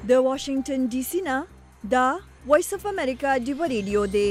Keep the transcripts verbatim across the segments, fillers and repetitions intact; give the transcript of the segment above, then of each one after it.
د واشنگټن ډي سي نه دا وایس اف امریکا ډیو ریډیو دی.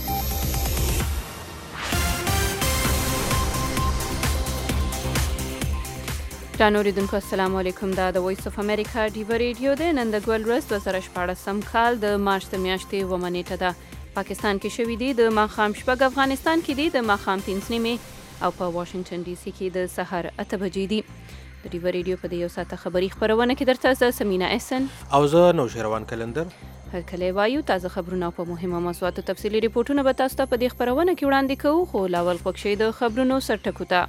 ګرانو اوریدونکو السلام علیکم. دا د وایس اف امریکا ډیو ریډیو دی. نن د ګول ورځ دوه زره شپاړسم کال د مارچ د میاشتې اوومه نیټه ده. پاکستان کې شوي دي د ماښام شپږ، افغانستان کې دي د ماښام پنځه نیمې او په واشنگټن ډي سي کې د سهار اته بجې دي. د ډیو ریډیو په دې یو ساعته خبري خپرونه کې درته زه سمینا احسن او زه نوشیروان کلندر هرکلی وایو. تازه خبرونه په مهمه موضوعاتو تفصیلي ریپورټونه به تاسو ته په دې خپرونه کې وړاندې کوو، خو لاول خوښ شئ د خبرونو سرټکو ته.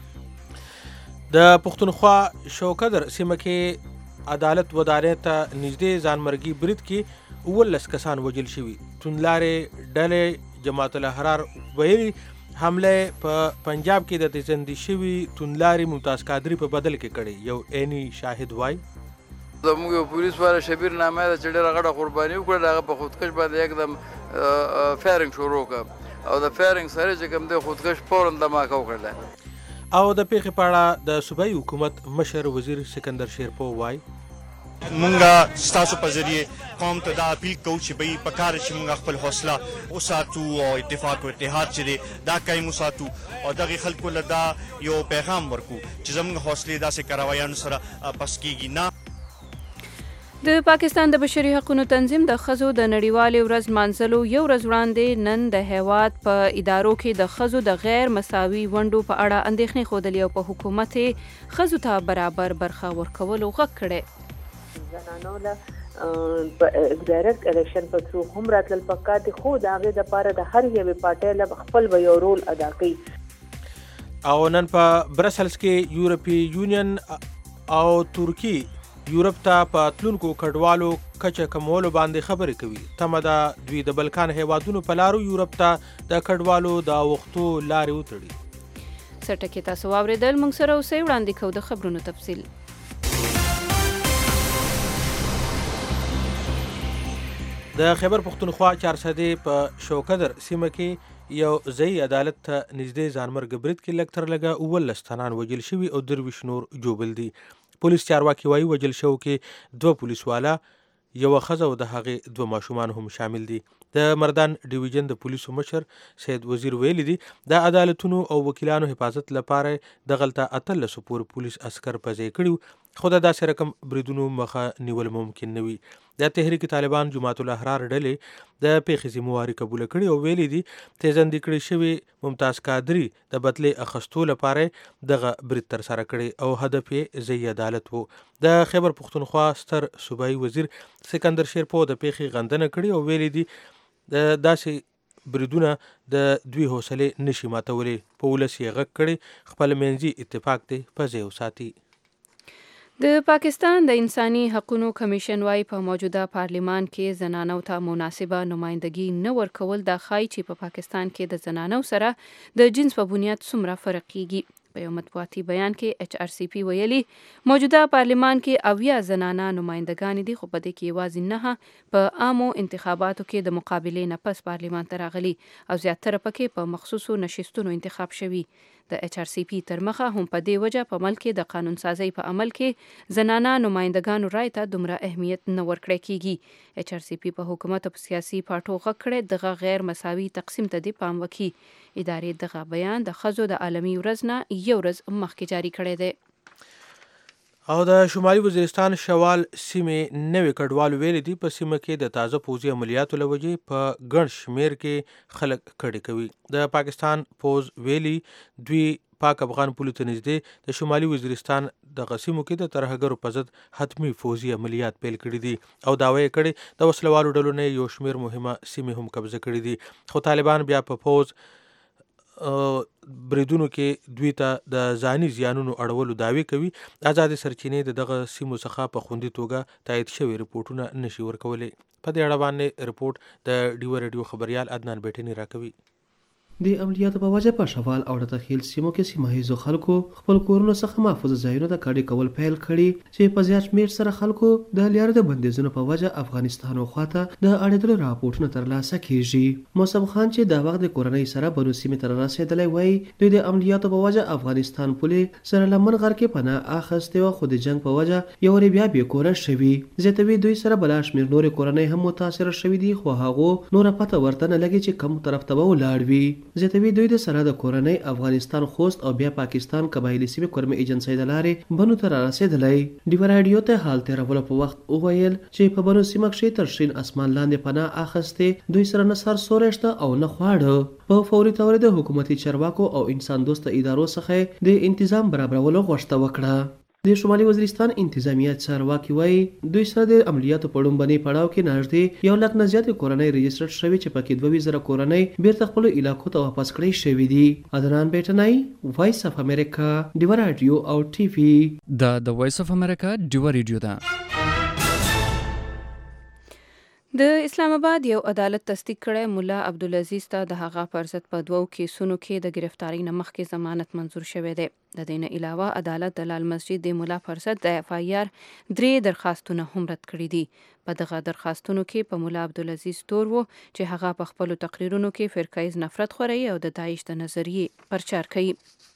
د پښتونخوا شوکدر سیمه کې عدالت ودارې ته نږدې ځانمرګي برید کې اوولس کسان وژل شوي. توندلارې ډلې جماعت الاحرار ویلي حمله په پنجاب کې د تیزندي شوي توندلارې ممتاز قادری په بدل کې کړي. یو عیني شاهد وایي زموږ یو پولیس والا شبیر نامه ده چې ډېره غټه قرباني وکړه، هغه په خودکش باندې یکدم فایرنګ شروع کړ او د فایرنګ سره چې کوم دی خودکش فوراً دماکه وکړله. او د پیښې په اړه د صوبایي حکومت مشر وزیر سکندر شیرپو وایي مونږه ستاسو په ذریعه قوم ته دا اپیل کوو چې به په کار چې مونږ خپل حوصله وساتو او اتفاق او اتحاد چې دی دا قایم وساتو او دغه خلکو له دا یو پیغام ورکو چې زموږ حوصلې داسې کاروایانو سره پس کیږي نه. د پاکستان د بشري حقوقو تنظیم د ښځو د نړیوالې ورځ لمانځلو یو ورځ وړاندې نن د هیواد په ادارو کې د ښځو د غیر مساوي ونډو په اړه اندېښنې ښودلې او په حکومت یې ښځو ته برابر برخه ورکولو غږ کړی. زنانو له ډایرکټ الیکشن په ثرو هم راتلل پکار دي، خو د هغې دپاره د هر یوې پارټۍ له خپل به یو رول ادا کوي. او نن په برسلز کې یورپی یونین او ترکی یورپ ته په تلونکو کډوالو کچه کمولو باندې خبرې کوي. تمه ده دوی د بلکان هیوادونو په لارو یورپ ته د کډوالو د اوښتو لارې وتړي. سرټکې تاسو واورېدل، موږ سره اوسئ، وړاندې کوو د خبرونو تفصیل. د خیبر پښتونخوا چارسدې په شوکدر سیمه کې یو ځایي عدالت ته نږدې ځانمرګ برید کې لږ تر لږه اوولس تنان وژل شوي او درویشت نور جوبل دي. پولیس چارواکي وایي وژل شوو کې دوه پولیسوالا، یوه ښځه او د هغې دوه ماشومان هم شامل دي. د مردان ډیویژن د پولیسو مشر سید وزیر ویلي دي د عدالتونو او وکیلانو حفاظت لپاره دغلته اتلسو پورې پولیس عسکر په ځای کړي، خو د داسې رقم بریدونو مخه نیول ممکن نه وي. د تحریک طالبان جماعت الاحرار ډلې د پیښې ذمواري قبوله کړې او ویلي دي تیزندي کړي شوي ممتاز قادری د بدلې اخیستو لپاره دغه برید ترسره کړی او هدف یې ځایي عدالت و. د خیبر پښتونخوا ستر صوبایي وزیر سکندر شیرپو د پیښې غندنه کړې او ویلي دي د داسې بریدونه د دوی حوصلې نشي ماتولی. په ولس یې غږ کړی خپل منځي اتفاق دی په ځای وساتي. د پاکستان د انساني حقوقو کمیشن وايي په موجوده پارلیمان کې زنانو ته مناسبه نمایندګي نه ورکول دا ښایي چې په پاکستان کې د زنانو سره د جنس په بنیاد څومره فرق کیږي. په یو مطبوعاتي بیان کې ایچ آر سی پی ویلي موجوده پارلیمان کې اویا زنانه نمایندګانې دي، خو په دې کې یوازې نه په عامو انتخاباتو کې د مقابلې نه پس پارلیمان ته راغلي او زیاتره پکې په مخصوصو نشستونو انتخاب شوي. د ایچ آر سی پی تر مخه هم په دې وجه په ملک کې د قانون سازۍ په عمل کې زنانه نمایندګانو رای ته دومره اهمیت نه ورکړی کیږي. ایچ آر سی پی په حکومت او په سیاسي پارټو غږ کړی دغه غیر مساوي تقسیم ته دې پام وکړي. ادارې دغه بیان د ښځو د عالمي ورځ نه یو ورځ مخکې جاري کړی دی. او د شمالي وزیرستان شوال سیمې نوي کډوالو ویلي دي په سیمه کې د تازه پوځي عملیاتو له وجې په ګڼ شمیر کې خلک کډې کوي. د پاکستان پوځ ویلي دوی پاک افغان پولو ته نږدې د شمالي وزیرستان دغه سیمو کې د ترهګرو په ضد حتمي پوځي عملیات پیل کړي دي او دعوه یې کړې د وسلوالو ډلو نه یو شمیر مهمه سیمې هم قبضه کړي دي، خو طالبان بیا په پوځ بریدونو کې دوی ته د ځاني زیانونو اړولو دعوې کوي. آزادې سرچینې د دغه سیمو څخه په خوندي توګه تایید شوي رپورټونه نشي ورکولی. په دې اړه باندې رپورټ د ډیو ریډیو خبریال عدنان بیټني راکوي. د عملیاتو په وجه په شوال او د تخیل سیمو کې سیمه ییزو خلکو خپل کورونو څخه محفوظ ځایونو ته کډې کول پیل کړي چې په زیات شمېر سره خلکو د لیارې د بندیزونو په وجه افغانستان او خواته د اړېدلو راپورټونه ترلاسه کیږي. موسم خان چې دا وخت د کورنۍ سره بنو سیمې ته رسېدلی وایي دوی د عملیاتو په وجه افغانستان پولې سره لمن غر کې پناه اخیستې وه، خو د جنګ په وجه یو وارې بیا بې کوره شوي. زیاتوي دوی سره بلا شمېر نورې کورنۍ هم متاثره شوي دي، خو هغو نوره پته ورته نه لګي چې کوم طرف ته به ولاړ وي. زیاتوي دوی د سره د کورنۍ افغانستان خوست او بیا پاکستان قبایلي سیمې کورمې ایجنسۍ د لارې بنو ته رارسېدلی. ډیوه راډیو ته حال تېرولو په وخت وویل چې په بنو سیمه کښې تر شین اسمان لاندې پناه اخیستې دوی سره نه سر سوری شته او نه خواړه. په فوري طور د حکومتي چارواکو او انسان دوسته ادارو څخه د انتظام برابرولو غوښتنه وکړه. د شمالي وزیرستان انتظامیه چارواکي وایي دوی سره د عملیاتو په لومبني پړاو کې نږدې یو لک نه زیاتې کورنۍ رجسټر شوي چې پکې دوه ویشت زره کورنۍ بیرته خپلو علاقو ته واپس کړی شوي دي. عدنان بیټنی، وایس اف امریکا، ډیوه راډیو او ټي وي. دا د وایس اف امریکا ډیوه راډیو ده. د اسلام آباد یو عدالت تصدیق کړی مولا عبدالعزیز ته د هغه پر ضد په دوو کیسونو کې د گرفتارۍ نه مخکې ضمانت منظور شوی دی. د دې نه علاوه عدالت د لال مسجد د مولا پر ضد د اف آی آر درې درخواستونه هم رد کړي دي. په دغه درخواستونو کې په مولا عبدالعزیز تور و چې هغه په خپلو تقریرونو کې فرقه نفرت خوري او د داعش د نظریې پرچار کوي.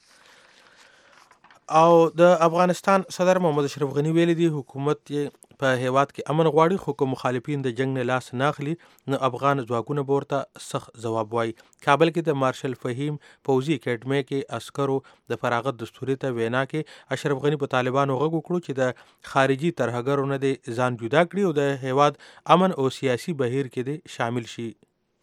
او د افغانستان صدر محمد اشرف غنی ویلي دی حکومت یې په هیواد کې امن غواړي، خو که مخالفین د جنگ نه لاس نه اخلي نو افغان ځواکونه به ورته سخت ځواب وایي. کابل کې د مارشل فهیم پوځي اکیډمۍ کې عسکرو د فراغت دستوري ته وینا کې اشرف غنی په طالبانو غږ وکړو چې د خارجي ترهګرو نه د ځان جدا کړي او د هیواد امن او سیاسي بهیر کې د شامل شي.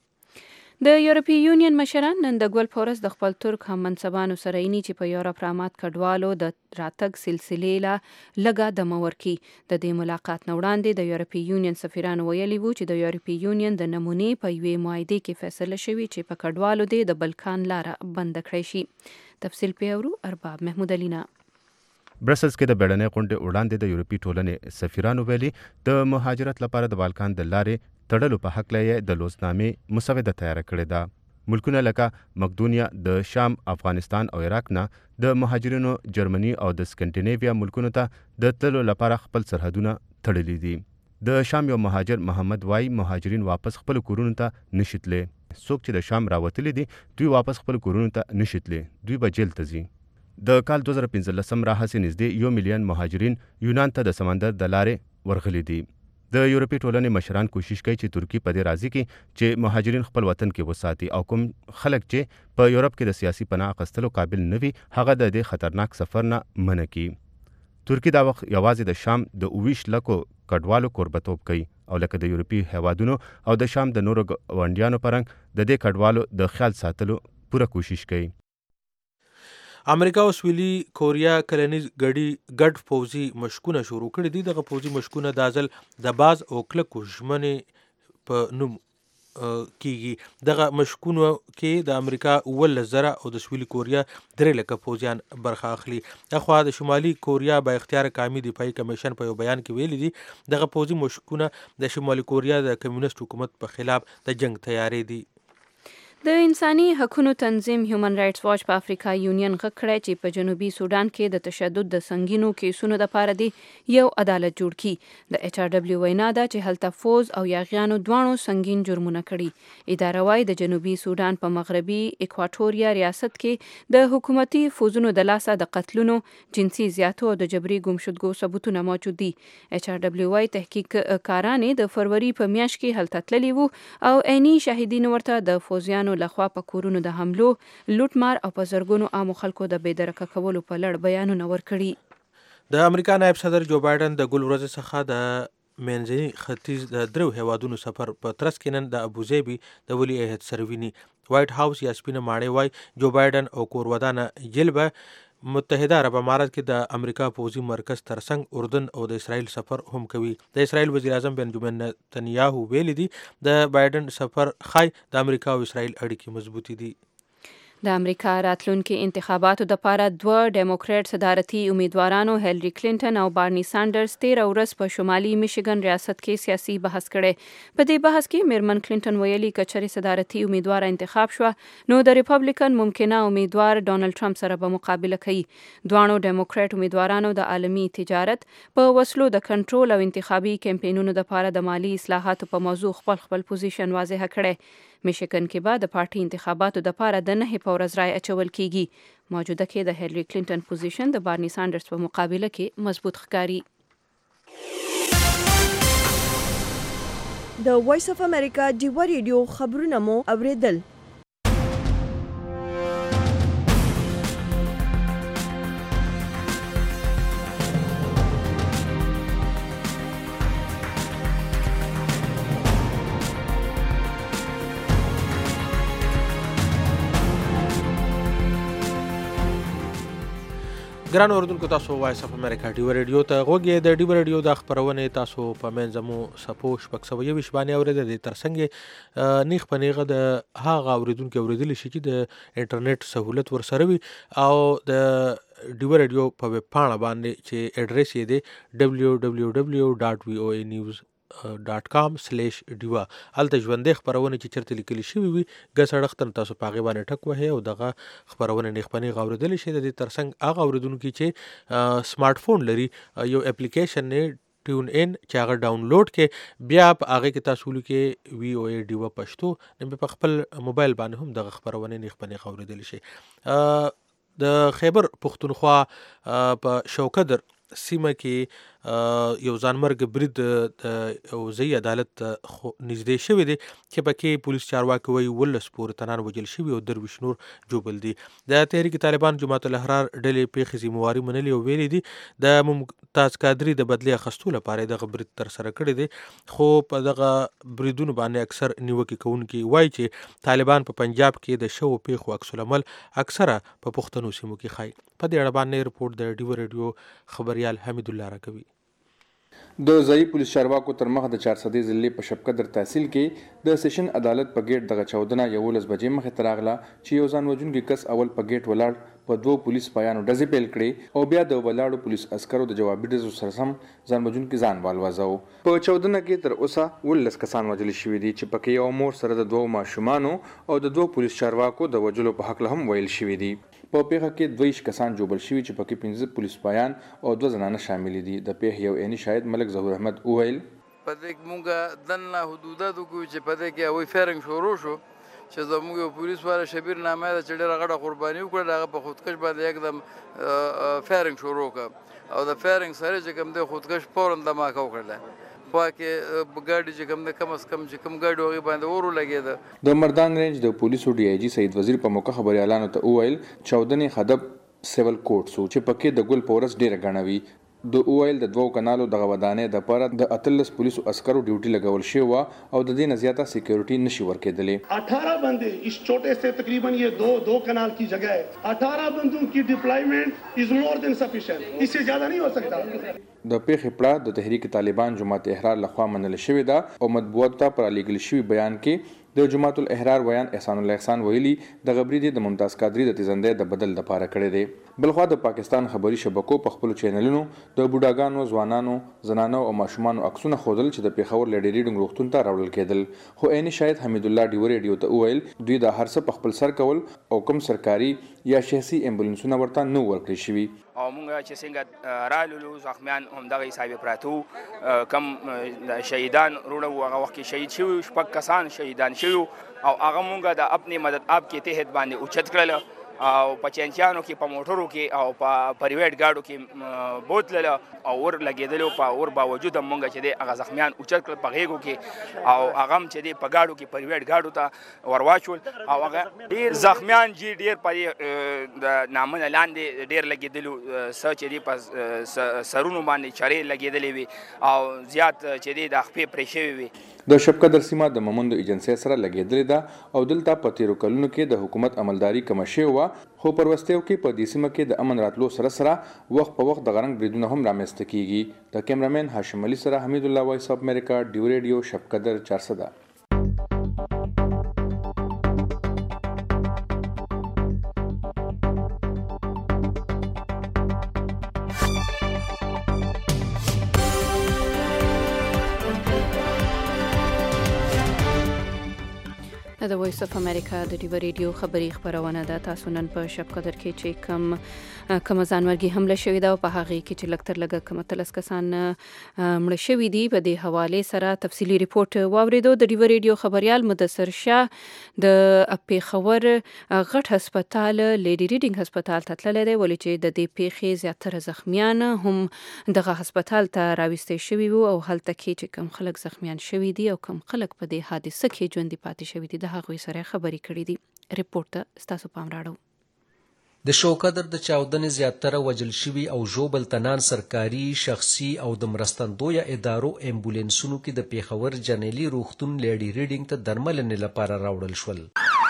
د یورپی یونین مشران نن د ګل پورس د خپل ترک هم منصبانو سره اینی چې په یورپ رامات کډوالو د راتګ سلسلې لا لګا د مورکی. د دې ملاقات نه وړاندې د یورپی یونین سفیرانو ویلي وو چې د یورپی یونین د نمونې په یوې معاهدې کې فیصله شوې چې په کډوالو د د بلکان لاره بند کړی شي. تفصیل پیورو ارباب محمود علینا. برسلز کې د بیړنۍ غونډې وړاندې د یورپی ټولنې سفیرانو ویلي د مهاجرت لپاره د بالکان د لارې تړلو په حق لې د لوزنامې مسوده تیار کړې ده. ملکونه لکه مقدونیا، د شام، افغانستان او عراق نه د مهاجرینو جرمني او د سکندینیویا ملکونو ته د تللو لپاره خپل سرحدونه تړلي دي. د شام یو مهاجر محمد وای مهاجرین واپس خپل کورونو ته نشي تللی. څوک چې د شام راوتلي دي دوی واپس خپل کورونو ته نشي تللی، دوی به جیل ته ځي. د کال دوه زره پنځلسم راهیسې نږدې یو میلیون مهاجرین یونان ته د سمندر د لارې ورغلي دي. د یورپی ټولنې مشران کوشش کوي چې ترکی په دې راضي کړي چې مهاجرین خپل وطن کې وساتي او کوم خلک چې په یورپ کې د سیاسي پناه اخیستلو قابل نه وي هغه د دې خطرناک سفر نه منع کړي. ترکی دا وخت یوازې د شام د اوویشت لکو کډوالو کوربتوب کوي او لکه د یورپی هیوادونو او د شام د نورو ګاونډیانو پرنګ د دې کډوالو د خیال ساتلو پوره کوشش کوي. امریکا او سویلي کوریا کلنیز ګډي ګډ پوځي مشکونه شروع کړي دي. دغه پوځي مشکونه د ځل د باز او کلکو ژمنې په نوم کیږي. دغه مشکونو کې د امریکا اوولس زره او د سویلي کوریا درې لکه پوځیان برخه اخلي. اخوا د شمالي کوریا با اختیار قومي دفاعي کمیشن په یو بیان کې ویلي دي دغه پوځي مشکونه د شمالي کوریا د کمیونست حکومت په خلاف د جنگ تیاری دي. د انساني حقوقو تنظیم هیومن رائټس واچ په افریقا یونین غږ کړی چې په جنوبي سودان کې د تشدد د سنگینو کیسونو لپاره دی یو عدالت جوړ کړي. د ایچ آر ډبلیو وینا ده چې هلته فوز او یاغیانو دواړو سنگین جرمونه کړي. اداره وايي د جنوبي سودان په مغربي اکواتوریا ریاست کې د حکومتي فوزونو د لاسه د قتلونو، جنسي زیاتو او د جبري ګمشدګو ثبوتونه موجود دي. ایچ آر ډبلیو وايي تحقیق کارانې د فروری په میاشت کې هلته تللي وو او عیني شاهدین ورته د فوزیانو لخوا په کورونو د حملو، لوټمار او په زرګونو عامو خلکو د بېدرکه کولو په لړ بیانونه ورکړي. د امریکا نایب صدر جو بایدن د ګل ورځې څخه د منځني ختیځ د درو هیوادونو سفر په ترڅ کې نن د ابوظبي د ولی عهد سره ویني. وایټ هاوس یا سپینه ماڼۍ وایي جو بایدن او کورودانه جیل به متحده عرب امارات کې د امریکا پوځي مرکز ترڅنګ اردن او د اسرائیل سفر هم کوي. د اسرائیل وزیر اعظم بنجامین نتنیاهو ویلي دي د بایدن سفر خای د امریکا او اسرائیل اړیکې مضبوطې دي. د امریکا راتلونکي انتخاباتو د پاره دوه ډیموکریټ صدارتي امیدوارانو هیلری کلینټن او بارني سانډرز تیر ورځ په شمالي میشیګن ریاست کې سیاسي بحث کړي. په دې بحث کې میرمن کلینټن ویلي کچري صدارتي امیدوار انتخاب شو نو د ریپبلیکن ممکنه امیدوار ډونالد ټرمپ سره به مقابله کوي. دوانو ډیموکریټ امیدوارانو د عالمي تجارت په وسلو د کنټرول او انتخابي کمپاینونو د پاره د مالی اصلاحاتو په موضوع خپل خپل پوزیشن واضح کړي. میشیګن کې به د پارټي انتخاباتو د پاره د نه په ورځ رای اچول کیږي. موجوده کې د هیلری کلینټن پوزیشن د بارني سانډرز په مقابله کې مضبوط ښکاري. د وایس اف امریکا ډیوا ریډیو خبرونه مو اوریدل. ګران اوردونکو تاسو وایس اف امریکا ډیوا ریډیو ته غوږی د ډیوا ریډیو د خبرونه تاسو په منځمو سپو شپږ سوه یویشت باندې اورېدل دي ترڅنګ نیغ په نیغه د هغه اوریدونکو اوریدل شي چې د انټرنیټ سہولت ورسره وي او د ډیوا ریډیو په ویب پاڼه باندې چې اډرس یې دی ډبلیو ډبلیو ډبلیو ډاټ وی او ای نیوز ډاټ کام سلیش ډیوا. هلته ژوندۍ خبرونه چې چېرته لیکلي شوي وي ګس اړخته تاسو په هغې باندې ټک وهئ او دغه خپرونه نیغ په نیغه اورېدلی شي. د دې ترڅنګ هغه اورېدونکي چې سمارټ فون لري یو اپلیکیشن نه ټیون ان چې هغه ډاونلوډ کې بیا په هغې کې تاسو ولیکئ وی او ای ډیوا پښتو نو په خپل موبایل باندې هم دغه خپرونه نیغ په نیغه اورېدلی شي. د خیبر پښتونخوا په شوکدر سیمه کې یو ځانمرګ برید او ځایي عدالت نږدې شوی دی چې پکې پولیس چارواکي وایي اوولس پورې تنان وژل شوي او درویش نور جوبل دي. د تحریک طالبان جماعت الاحرار ډلې پیښې ذمواري منلې او ویلي دي د ممتاز قادري د بدلې اخیستو لپاره دغه برید ترسره کړی دی. خو په دغه بریدونو باندې اکثر نیوکې کوونکي وایي چې طالبان په پنجاب کې د شوو پیښو عکس العمل اکثره په پښتنو سیمو کې ښایي. په دې اړه باندې رپورټ د ډیوا ریډیو خبریال حمید الله راکوي. د ځایي پولیس چارواکو تر مخه د چارسدې ضلعې په شبقدر تحصیل کې د سیشن عدالت په ګیټ دغه چاودنه یولس بجې مخې ته راغله چې یو ځان وژونکی کس اول په ګیټ ولاړ په دوو پولیس سپایانو ډزې پیل کړې او بیا د ولاړو پولیس عسکرو د جوابي ډزو سره سم ځان وژونکي ځان والوځاوه. په چاودنه کې تر اوسه اوولس کسان وژل شوي دي چې پکې یو مور سره د دوو ماشومانو او د دوو پولیس چارواکو د وژلو په هکله هم ویل شوي دي. په پیښه کې دوه ویشت کسان جوبل شوي چې پکې پنځه پولیس سپایان او دوه زنانه شامل دي. د پیښې یو عیني شاهد ملک ظهور احمد وویل په دې کې مونږ دننه حدوداتو کې چې په دې کې هغوی فیرنګ شروع شو چې زموږ یو پولیس والا شبیر نامه ده چې ډېره غټه قرباني وکړه هغه په خودکش باندې یکدم فیرنګ شروع کړه او د فیرنګ سره چې کوم دی خودکش فوراً دماکه وکړله. خوا کې ګاډي چې کوم دی کم از کم چې کوم ګاډي هغې باندې اور ولګېده. د مردان رینج د پولیسو ډي آی جي سعید وزیر په موقع خبریالانو ته وویل چاودنې هدف سیول کوډ سو چې پکې د ګل په ورځ ډېره ګڼه وي. د اوایل د دوو کانالو دغه ودانۍ د پاره د اتلس پولیسو عسکرو ډیوټي لګول شوی و او د دې نه زیاته سکیورټي نشي ورکېدلې. अठारह बंदे इस छोटे से तकरीबन ये दो दो कनाल की जगह है. अठारह बंदों की deployment is more than sufficient. इससे ज्यादा नहीं हो सकता. د پیښې پړه د تحریک طالبان جماعت احرار لخوا منل شوې ده او مطبوعات ته پر لیکل شوی بیان کې د جماعت الاحرار ویان احسان الله احسان ویلي د غبري د ممتاز قادري د تیزندې د بدل د پاره کړی دی. بلخوا د پاکستان خبري شبکو په خپل چینلونو د بوډاګانو ځوانانو زنانو او ماشومانو عکسونه خودل چې د پیښور لیډي ریډینګ روغتون ته راوړل کېدل. خو عیني شاهد حمید الله ډیو ریډیو ته ویل دوی د هر څه په خپل سر کول او کوم سرکاري یا شخصي امبولانسونه ورته نو ورکړي شوي. او موږ چې څنګه رالو زخمیان هم دغه حساب پراتو کم شهیدان روړو هغه وخت کې شهید شوي شپږ کسان شهیدان شوي او هغه موږ د خپل مدد آپ کې تحت باندې اوچت کړل او په چنچانو کې په موټرو کې او په پرایویټ گاډو کې بوتل او ور لګېدلو په ور باوجود موږ چې د هغه زخمیان اوچت کړل په غېږو کې او هغه چې د په گاډو کې پرایویټ گاډو ته ورواچول او هغه ډیر زخمیان چې ډیر په د نامنه لاندې ډیر لګېدلو څه چې دی په سرونو باندې چارې لګېدلې وي او زیات چې دی د خپې پرې شوي وي. د شبقدر سیمه د مومندو ایجنسۍ سره لګېدلې ده او دلته په تیرو کلونو کې د حکومت عملداري کمه شوې وه خو پر وروستیو کې په دې سیمه کې د امن راتلو سره سره وخت په وخت د غرنګ بریدونه هم رامنځته کیږي. د کیمرامین هاشم علي سره حمید الله وایس اف امریکا ډیو ریډیو شبقدر چارسده. د وایس اف امریکا د ډیو ریډیو خبري خبرونه ده. تاسو نن په شپ قدر کې چې کم کم ځانمرګي حمله شوې ده او په هغه کې چې لکتر لګه کم تلس کسان مړ شوي دي. په دې حواله سره تفصيلي ریپورت واوریدو. د ډیو ریډیو خبريال مدثر شاه د پیښور غټ هسپتال لیډي ریډینګ هسپتال ته تللی دی، ولې چې د دې پیښې زیاتره زخمیان هم دغه هسپتال ته راوستي شوي وو او هلته کې چې کم خلک زخمیان شوي دي او کم خلک په دې حادثه کې ژوندي پاتې شوي دي. هغوی سره خبرې کړې دي. ریپورت ته ستاسو پام راړو. د شوکدر د چاودنې زیاتره وجل شوي او ژوبل تنان سرکاري، شخصي او د مرستندویه ادارو امبولانسونو کې د پیښور جنرالي روغتون لیډي ریډینګ ته درملنې لپاره راوړل شول.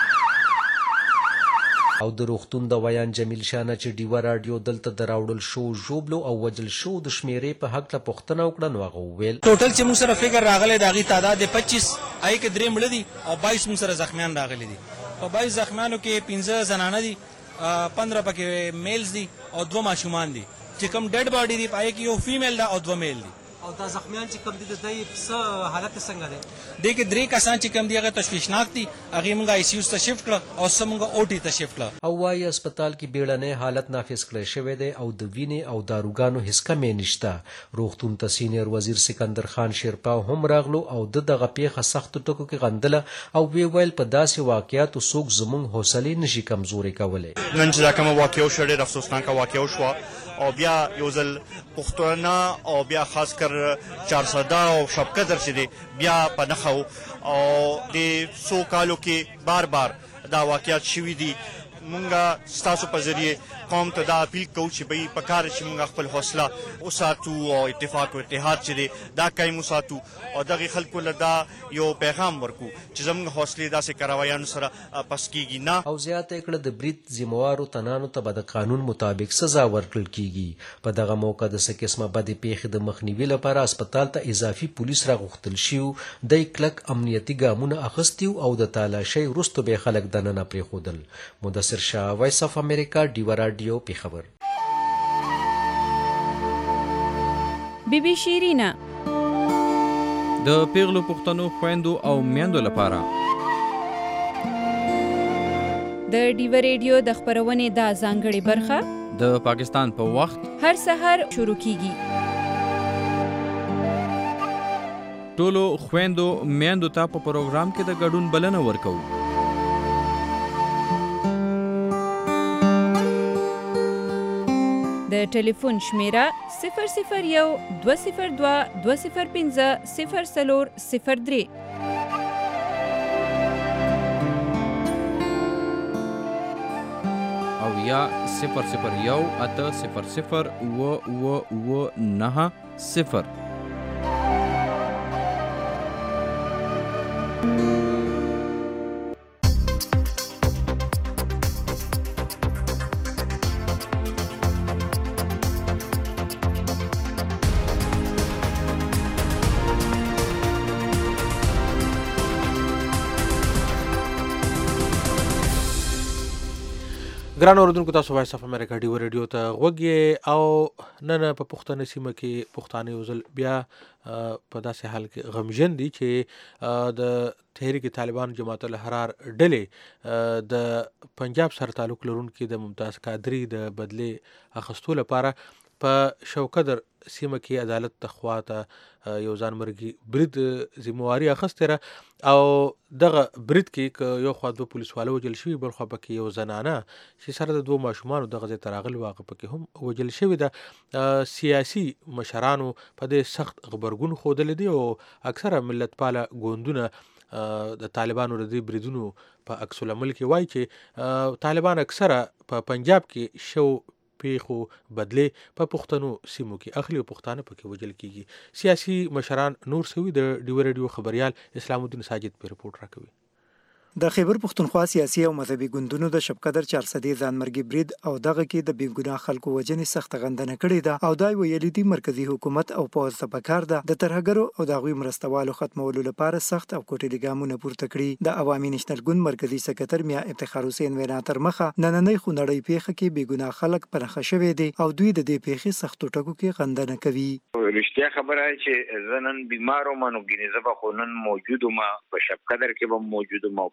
او د روغتون د ویان جمیل شانه چې ډیوه راډیو دلته د راوړل شو ژوبلو او وجل شو د شمیرې په حق ته پوښتنه وکړه، نو هغه وویل ټوټل چې موږ سره فګر راغلی د هغې تعداد د پچیس، هغې کې درې مړه دي او بایس موږ سره زخمیان راغلي دي. په بایس زخمیانو کې پنځه زنانه دي، پندره پکې میلز دي او دوه ماشومان دي. چې کوم ډیډ باډي دي هغې کې یو فیمیل ده او دوه میل دي. او دا زخمیان چې کوم دي د دوی څه حالت څنګه دی؟ دې کې درې کسان چې کوم دي هغه تشویشناک دي، هغې موږ آی سی یو ته شفټ کړه او څه موږ او ټي ته شفټ کړه. او وایي هسپتال کې بیړنی حالت نافذ کړی شوی دی او د وینې او داروګانو هیڅ کمې نشته. روغتون ته سینیر وزیر سکندر خان شیرپا هم راغلو او د دغه پیښه سختو ټکو کې غندله او وی ویل په داسې واقعیاتو څوک زموږ حوصلې نشي کمزوري کولی. نن چې دا کومه واقعه وشوه ډېر افسوسناکه واقعه وشوه او بیا یو ځل پښتانه او بیا خاص کر چارسده او شب قدر چې دی بیا په نښه و او د څو کالو کې بار بار دا واقعیات شوي دي. مونږ ستاسو په ذریعه قوم ته دا اپیل کوو چې بی په کار چې مونږ خپل حوصله وساتو او اتفاق او اتحاد چې دی دا قایم وساتو او دغه خلکو له دا یو پیغام ورکو چې زموږ حوصلې داسې کاروایانو سره پس کیږي نه. او زیاته کړه د برید ذموارو تنانو ته به د قانون مطابق سزا ورکړل کیږي. په دغه موقع د څه قسمه بدې پیښې د مخنیوي لپاره هسپتال ته اضافي پولیس راغوښتل شي. دی کلک امنیتي ګامونه اخیستي او د تالاشۍ وروسته به خلک دننه پرېښودل. مدثر شاه، وایس اف امریکا، ډیوه راډیو، پیښور. بی بی شیرینا د پیغلو پښتنو خويندو او میندو لپاره د ډیو ریډیو د خبرونې دا ځانګړې برخه د پاکستان په وخت هر سحر شروع کیږي. ټولو خويندو میندو ته په پروګرام کې د ګډون بلنه ورکوو. د ټلیفون شمیره صفر صفر یو دوه صفر دوه دوه صفر پنځه صفر څلور صفر درې او یا صفر صفر یو اته صفر صفر اوه اوه اوه نهه صفر. ګران اوردونکو، تاسو وایس اف امریکا ډیو ریډیو ته غوږی او نن په پښتنه سیمه کې پښتانه یو ځل بیا په داسې حال کې غمژن دي چې د تحریک طالبان جماعت الحرار ډلې د پنجاب سره تعلق لرونکي د ممتاز قادری د بدلې اخیستو لپاره په شوکدر سیمه کې عدالت تخواته یو ځانمرګي برید ذمہواری اخیسته او دغه برید کې یو خوا دوه پولیسوالو وجل شوي، بل خوا پکې یو زنانه چې سره د دوه ماشومانو دغه ځای ته راغلي واقع پکې هم وجل شوي ده. سیاسي مشرانو په دې سخت غبرګون ښودلی دی او اکثره ملتپاله ګوندونه د طالبانو د دې بریدونو په عکس العمل کې وایي چې طالبان اکثره په پنجاب کې شو پیښو بدلې په پښتنو سیمو کې اخلي او پښتانه پکې وجل کیږي. سیاسي مشران نور سوي. د ډیو ریډیو خبريال اسلام الدین ساجد په رپورټ راکوي. د خیبر پښتونخوا سیاسي او مذهبي ګوندونو د شپقدر چارسدي ځانمرګي برید او دغه کې د بیګناه خلکو وجنې سخت غندنه کړې ده او دای ویلي دي مرکزی حکومت او پوز ته پکار ده د ترهګرو او د غوي مرستوالو ختمولو لپاره سخت او کوټلي ګامونه پورته کړي. د عوامي نېشنل ګوند مرکزی سکرټر میا افتخار حسین وینا تر مخه نننۍ خونړۍ پیښه کې بیګناه خلک پرخه شوي دي او دوی د دې پیښې سختو ټکو کې غندنه کوي. رښتیا خبره چې زنن بیمارو منو ګینه زبا خونن موجودو ما په شپقدر کې به موجودو ما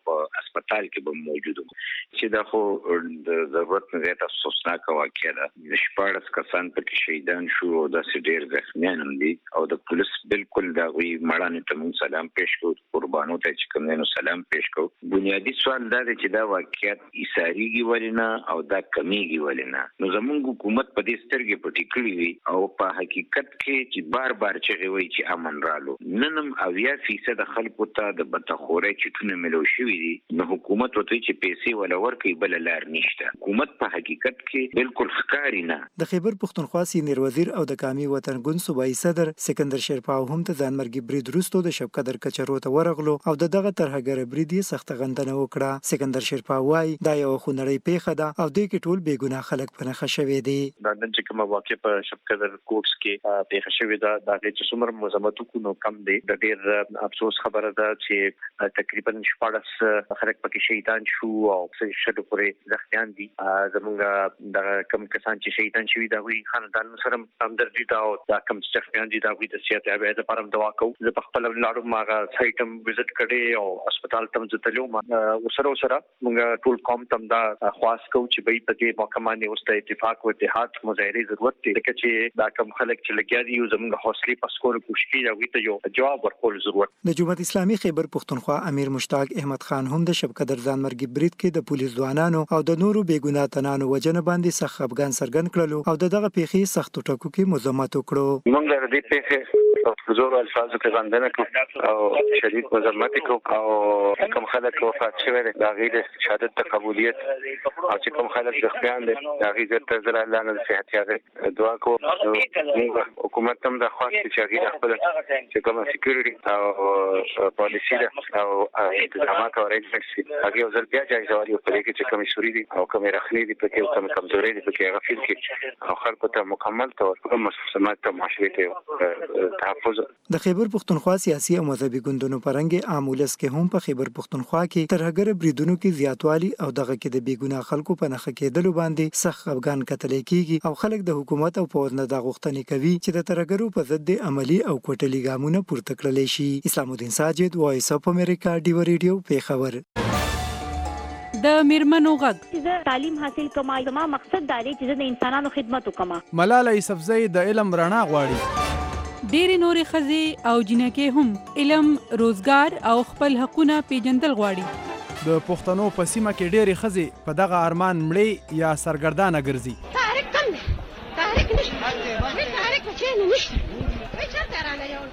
په هسپتال کې به موجود وو چې دا خو د ضرورت نه زیات افسوسناک واقعه ده. د شپاړس کسان پکې شهیدان شو او داسې ډېر زخمیان هم دي او د پولیس بالکل د هغوی مړانې ته موږ سلام پېښ کوو، قربانو ته چې کوم دی نو سلام پېښ کوو. بنیادي سوال دا دی چې دا واقعیت ایساریږي ولې نه او دا کمیږي ولې نه. نو زموږ حکومت په دې سترګې پټې کړې وي او په حقیقت کې چې بار بار چغې وایي چې امن رالو. نن هم اویا فیصده خلکو ته د بتخورۍ چټونه ملو شوي دي، نو حکومت ورته چې پیسې ولا ورکوي بله لار نشته. حکومت په حقیقت کې بالکل ښکاري نه. د خیبر پښتونخوا سینیر وزیر او د کامي وطن ګوند صوبایي صدر سکندر شیرپاو هم ته ځانمرګي برید وروسته د شبقدر کچرو ته ورغلو او د دغه ترهګر برید یې سخته غندنه وکړه. سکندر شیرپاو وایي دا یو خونړۍ پیښه ده او دې کې ټول بېګناه خلک په نښه شوي دي. دا نن چې کومه واقع په شبقدر کوټس کې پیښه شوې ده دا چې څومره مزمت وکړو کم دی. د ډېر افسوس خبره ده چې تقریبا شپاړس خلک پکې شهیدان شو او شډو پورې زخمیان دي. زمونږ د کم کسان چې شهیدان شوي دا وی خاندان سره همدردي دا او دا کم زخمیان دي دا وی د صحت یابۍ لپاره دعا کوو. زه په خپل لاړو ماغه سایت هم وزټ کړی او هسپتال ته ځم تلو ما سره سره موږ ټول قوم ته دا خواست کوو چې به په دې موقع باندې اوس د اتفاق او اتحاد مظاهره ضرورت دی چې دا کم خلک چې لګیا دي زموږ حوصله پسکور کوشش کوي او ته یو جواب ورکول ضرورت. د جمهوریت اسلامي خیبر پښتونخوا امیر مشتاق احمد خان هم د شبقدر ځانمرګي برید کې د پولیس ځوانانو او د نورو بېګناه تنانو وجنه باندې سخت خفګان څرګند کړلو او د دغه پیښې سختو ټکو کې مذمت وکړو. موږ د دې پیښې په زور الفاظو کې غندنه کوو او شدید مذمت کوو او کوم خلک وفات شوي دي د هغوی د شهادت د قبولیت او چې کوم خلک زخمیان دي د هغوی زر ته زر الله نه د صحت یابۍ دعا کوو. موږ حکومت هم دا خواست چې هغوی د خپل چې کومه سکیورټي او پالیسي ده او انتظامات او ارینجمنټس دي هغوی یو ځل بیا جایزه والي وکړي چې کومې سوري دي او کومې رخنې دي پکې او کومې کمزورۍ دي پکې هغه فیل کړي او خلکو ته مکمل طور په مستسلمات ته معاشرې ته تحفظ. د خیبر پښتونخوا سیاسي او مذهبي ګوندونو په رنګ عامولس کې هم په خیبر پښتونخوا کې ترهګر بریدونو کې زیاتوالی او دغه کې د بېګناه خلکو په نښه کېدلو باندې سخت خفګان کتلی کېږي او خلک د حکومت او پوځ نه دا غوښتنې کوي چې د ترهګرو په ضد عملي او کوټلي ګامونه پورته کړلی شي. اسلام الدین ساجد، وایس اف امریکا، ډیو ریډیو، پیښور. د میرمنو غږ زه تعلیم حاصل کوم، زما مقصد دا دی چې زه د انسانانو خدمت وکم. ملاله یوسفزۍ د علم رڼا غواړي. ډېرې نورې ښځې او جنکې هم علم، روزګار او خپل حقونه پیژندل غواړي. د پښتنو په سیمه کې ډېرې ښځې په دغه ارمان مړې یا سرګردانه ګرځي. تحریک کم دی، تحریک نشته، تحریک چېرې نشته، چېرته رانه یو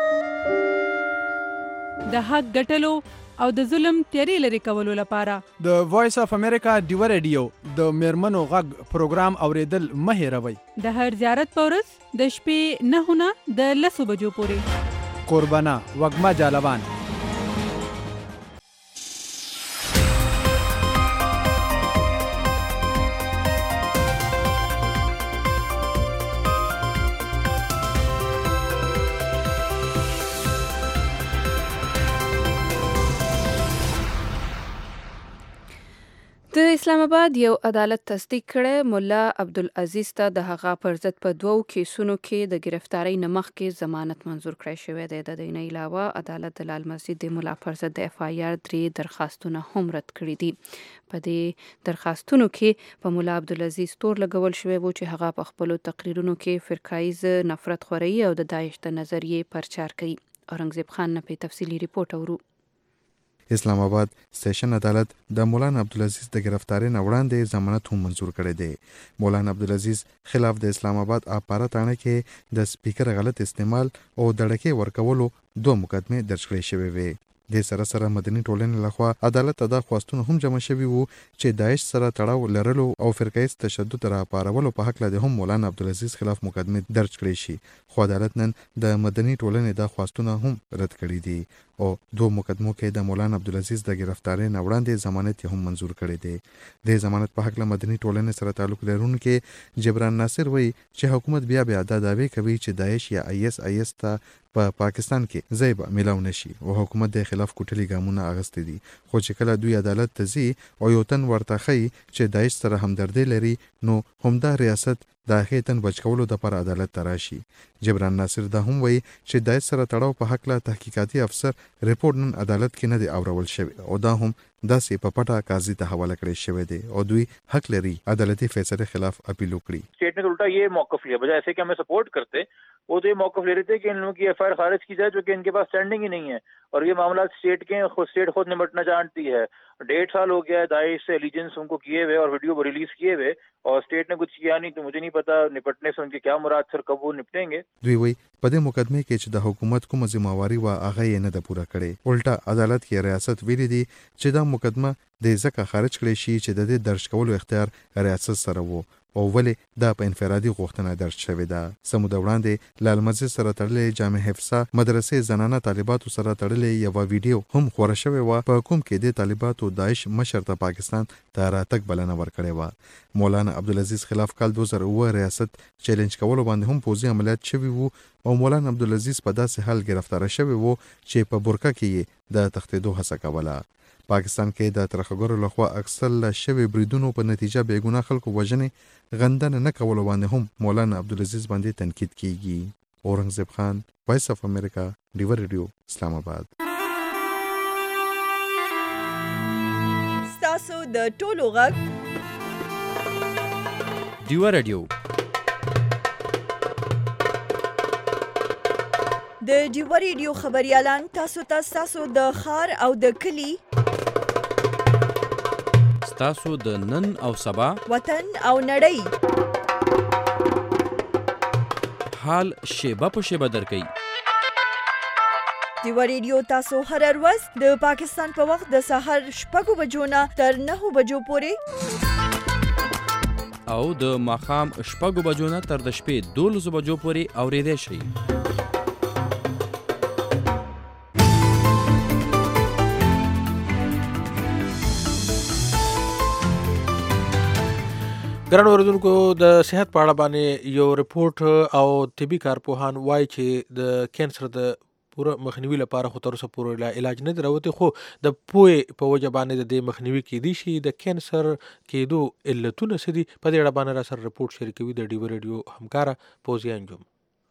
د حق ګټلو او د ظلم تیارې لرې کولو لپاره د وایس اف امریکا ډیو ریډیو د میرمنو غږ پروګرام اوریدل مه هېروئ. د هر زیارت په ورځ د شپې نهو نه د لسو بجو پورې. قربانه وږمه جالبان. د اسلام آباد یو عدالت تصدیق کړی مولا عبدالعزیز ته د هغه پر ضد په دوو کیسونو کې د گرفتارۍ نه مخکې ضمانت منظور کړی شوی دی. د دې نه علاوه عدالت د لال مسجد د مولا پر ضد د اف آی آر درې درخواستونه هم رد کړي دي. په دې درخواستونو کې په مولا عبدالعزیز تور لګول شوی و چې هغه په خپلو تقریرونو کې فرقایز نفرت خوري او د داعش د نظریې پرچار کوي. اورنګزیب خان نه په تفصیلي ریپورت اورو. اسلام آباد سیشن عدالت د مولانا عبدالعزیز د گرفتاری نه وړاندې ضمانت هم منظور کړی دی. مولانا عبدالعزیز خلاف د اسلام آباد اپاره تانه کې د سپیکر غلط استعمال او دړکې ورکولو دوه مقدمې درج کړې شوې وې. د سره سره مدني ټولنې لخوا عدالت ته دا خواستونه هم جمع شوي وو چې داعش سره تړاو لرلو او فرقایز تشدد راپارولو په هکله د هم مولانا عبدالعزیز خلاف مقدمې درج کړې شي، خو عدالت نن د مدني ټولنې دا خواستونه هم رد کړي دي او دوه مقدمو کې د مولانا عبدالعزیز د گرفتاری نه وړاندې ضمانت هم منظور کړی دی. د ضمانت په هکله مدني ټولنې سره تعلق لرونکي جبران ناصر وایي چې حکومت بیا بیا دا دعوی کوي چې داعش یا آی اس آی اس ته په پا پاکستان کې ځای به میلاو نشي او حکومت د خلاف کوټلي ګامونه اخیستي دي، خو چې کله دوی عدالت ته ځي او یو تن ورته ښیي چې داعش سره همدردي لري نو همدا ریاست د هغې تن بچ کولو دپاره عدالت ته راشي. جبران ناصر دا هم وایي چې د سره تړاو په هکله تحقیقاتي افسر ریپورټ نن عدالت کې نه دی اورول شوی او دا هم داسې په پټه قاضي ته حواله کړی شوی دی او دوی حق لري عدالتي فیصلے خلاف اپیل وکړي. स्टेट ने उल्टा ये मौकफ लिया, बजाय ऐसे कि हमें सपोर्ट करते वो तो ये मौकफ ले रहे थे कि इन लोगों की एफ आई आर खारिज की जाए जो कि इनके पास स्टैंडिंग ही नहीं है और ये मामला स्टेट के खुद स्टेट खुद निपटना जानती है. डेढ़ साल हो गया है दाइश से एलिजेंस उनको किए हुए और वीडियो रिलीज किए हुए और स्टेट ने कुछ किया नहीं, तो मुझे नहीं पता निपटने से उनके क्या मुराद सर कब वो निपटेंगे. دوی وایي په دې مقدمه کې چې د حکومت کومه ذمہواری و هغه یې نه ده پوره کړې. الټا عدالت کې ریاست ویلي دي چې دا مقدمه د ځکه خارج کړی شي چې د دې درج کولو اختیار ریاست سره وو او ولې دا په انفرادي غوښتنه درج شوې ده. سموده وړاندې لال مسجد سره تړلې جامع حفصه مدرسې زنانه طالباتو سره تړلې یوه ویډیو هم خوره شوې وه په کوم کې د طالباتو داعش مشر ته پاکستان ته راتګ بلنه ورکړې وه. مولانا عبدالعزیز خلاف کال دوه زره اووه ریاست چیلنج کولو باندې هم پوځي عملیات شوي وو او مولانا عبدالعزیز په داسې حال ګرفتاره شوی وو چې په برکه کې یې د تښتېدو هڅه کوله. پاکستان کې د ترهګرو لخوا اکثر له شوي بریدونو په نتیجه بېګناه خلکو وژنې غندنه نه کولو باندې هم مولانا عبدالعزیز باندې تنقید کیږي. اورنګزیب خان، وایس اف امریکا، ډیور ریډیو، اسلام آباد. ستاسو د ټولو غږ ډیور ریډیو د ډیور ریډیو خبريالان تاسو ته تاسو د خار او د کلی تاسو د نن او سبا وطن او نړۍ حال شیبه په شیبه درکوي. ډیور ریډیو تاسو هر ورځ د پاکستان په وخت د سهار شپږو بجو نه تر نهو بجو پورې او د ماښام شپږو بجو نه تر د شپې دولسو بجو پورې اورېدی شئ. ګران اوریدونکو د صحت په اړه باندې یو رپورټ او طبي کارپوهان وایي چې د کینسر د پوره مخنیوي لپاره خو تر اوسه پورې علاج نه دی راوتی، خو د پوهې په وجه باندې د دې مخنیوي کیدی شي. د کینسر کېدو علتونه څه دي؟ په دې اړه باندې را سره رپورټ شریکوي د ډیور ریډیو همکاره پوزي انجم.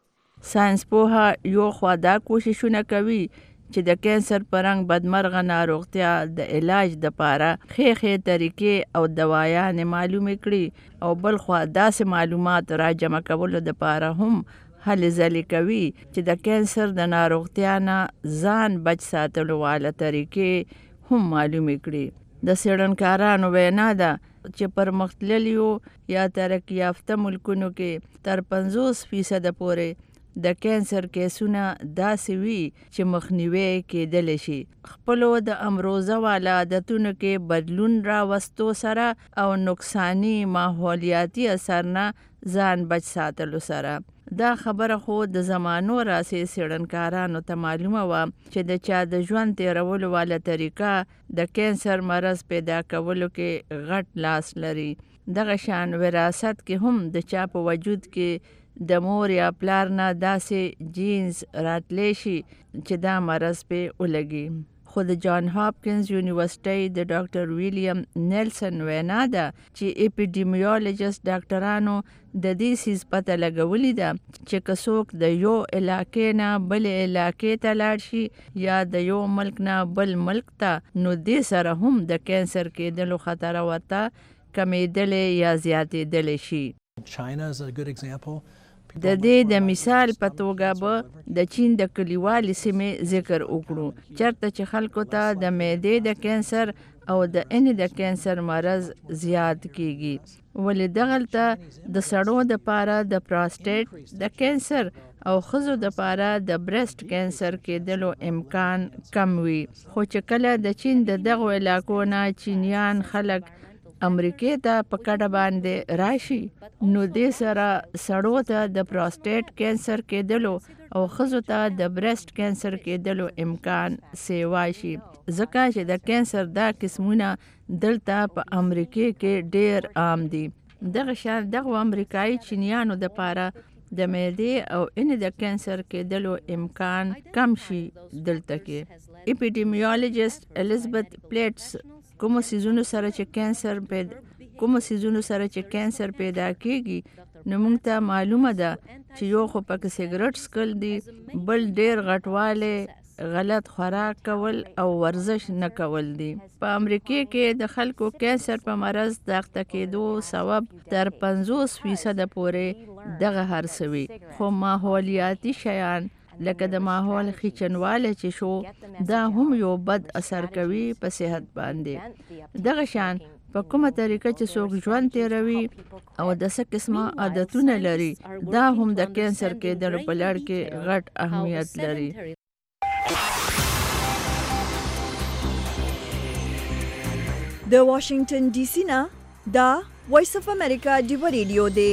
ساينس پوها یو خوا دا کوششونه کوي چې د کینسر پرنګ بدمرغه ناروغتیا د علاج د پاره خې خې طریقې او دوايانې معلومې کړي او بل خوا داسې معلومات را جمع کولو د پاره هم هلې ځلې کوي چې د کینسر د ناروغتیا نه ځان بچ ساتلو واله طریقې هم معلومې کړي. د څېړنکارانو وینا ده چې پر مختللیو یا ترقي یافته ملکونو کې تر پنځوس فیصده پورې د کینسر کیسونه داسې وي چې مخنیوي کېدلی شي. خپلو د امروزه والا عادتونو کې بدلون راوستو سره او نقصاني ماحولیاتي اثر نه ځان بچ ساتلو سره. دا خبره خو د زمانو راسې څېړنکارانو ته معلومه وه چې د چا د ژوند تېرولو والا طریقه د کینسر مرض پیدا کولو کې غټ لاس لري. دغه شان وراثت کې هم د چا په وجود کې د مور یا پلار نه داسې جینز راتلی شي چې دا مرض پې ولګي. خو د جان هاپکنز یونیورسټۍ د ډاکټر ویلیام نیلسن وینا ده چې اپیډیمیولوژیست ډاکټرانو د دې سیز پته لګولې ده چې که څوک د یو علاقې نه بلې علاقې ته لاړ شي یا د یو ملک نه بل ملک ته، نو دې سره هم د کینسر کېدلو خطر ورته کمیدلی یا زیاتېدلی شي. China is a good example. د دې د مثال په توګه به د چین د کلیوالي سیمې ذکر وکړو چېرته چې خلکو ته د معدې د کینسر او د انې د کینسر مرض زیات کیږي. ولې دغلته د سړو د پاره د پراسټیټ د کینسر او ښځو د پاره د برست کینسر کېدلو امکان کم وي. خو چې کله د چین د دغو علاقو نه چینیان خلک امریکې ته په کډه باندې راشي، نو دې سره سړو ته د پراسټیټ کینسر کېدلو او ښځو ته د برست کینسر کېدلو امکان سیوا شي، ځکه چې د کینسر دا قسمونه دلته په امریکې کې ډیر عام دي. دغه شان دغه امریکایي چینیانو د پاره د معدې او انې د کینسر کېدلو امکان کم شي دلته کې. اپیډیمیولوژیست الیزابت پلیټس کوم سیزونو سره چې کینسر پیدا کوم سیزونو سره چې کینسر پیدا کیږي نو موږ ته معلومه ده چې یو خو پکې سیګریټ څکل دي، بل ډیر غټواله، غلط خوراک کول او ورزش نه کول دي. په امریکا کې د خلکو کینسر په مرض د اخته کېدو سبب تر پنځوس فیصد پورې دغه هرڅوي. خو ماحولیاتي شیان لکه د ماحول خیچنواله چې شو دا هم یو بد اثر کوي په صحت باندې. دغه شان په کومه طریقه چې څوک ژوند تیروي او د څه قسمه عادتونه لري دا هم د کینسر کېدلو په لړ کې غټ اهمیت لري. د واشنگټن ډي سي نه دا وایس اف امریکا ډیو ریډیو دی.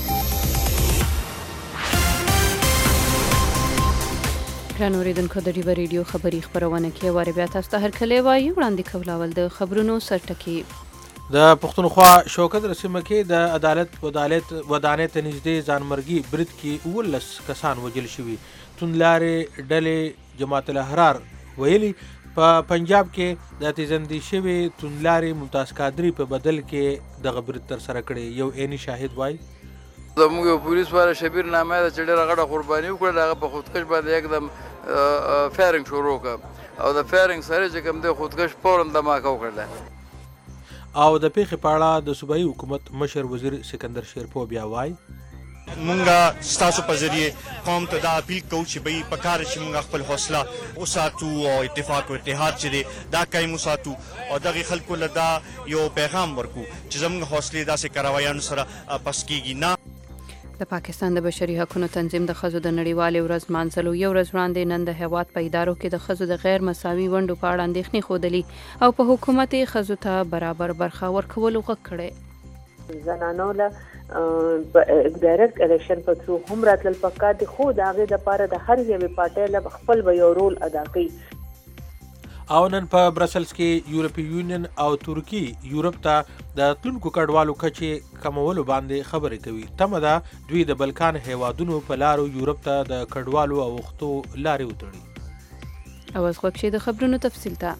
ګران اوریدونکو د ډیو ریډیو خبري خبرونه کې واره بیا تاسو ته هرکلی وایي وړاندې کولاول د خبرونو سرټکی. د پښتونخوا شوکت رسمه کې د عدالت ودالت ودانې ته نږدې ځانمرګي برید کې ولس کسان وجل شوي. توندلارې ډلې جماعت الاحرار ویلي په پنجاب کې د تیزندې شوي توندلارې ممتاز قادری په بدل کې دغه برید ترسره کړی. یو عیني شاهد وایي زموږ یو پولیس والا شبیر نامه ده چې ډېره غټه قرباني وکړه، هغه په خودکش باندې یکدم فایرنګ شروع کړه او د فایرنګ سره چې کوم دی خودکش فوراً دماکه وکړله. او د پیښې په اړه د صوبایي حکومت مشر وزیر سکندر شیرپو بیا وایي مونږه ستاسو په ذریعه قوم ته دا اپیل کوو چې به په کار چې مونږ خپل حوصله وساتو او اتفاق او اتحاد چې دا قایم وساتو او دغه خلکو له دا یو پیغام ورکو چې زموږ حوصله داسې کاروایانو سره پس کېږي نه. د پاکستان د بشري حقوقو تنظیم د ښځو د نړیوالې ورځ مانځلو یو ورځ وړاندې نن د هیواد په ادارو کې د ښځو د غیر مساوي ونډو په اړه اندېښنې ښودلي او په حکومت یې ښځو ته برابر برخه ورکولو غږ کړی. زنانو له ډایرکټ الیکشن په ثرو هم راتلل پکار دي، خو د هغې دپاره د هر یوې پارټۍ له خپل به یو رول ادا کوي. او نن په برسلز کې یورپی یونین او ترکی یورپ ته د تلونکو کډوالو کچې کمولو باندې خبرې کوي. تمه ده دوی د بلکان هیوادونو په لارو یورپ ته د کډوالو او وختو لارې وتړي. اواز غوږ شي د خبرونو تفصیل ته.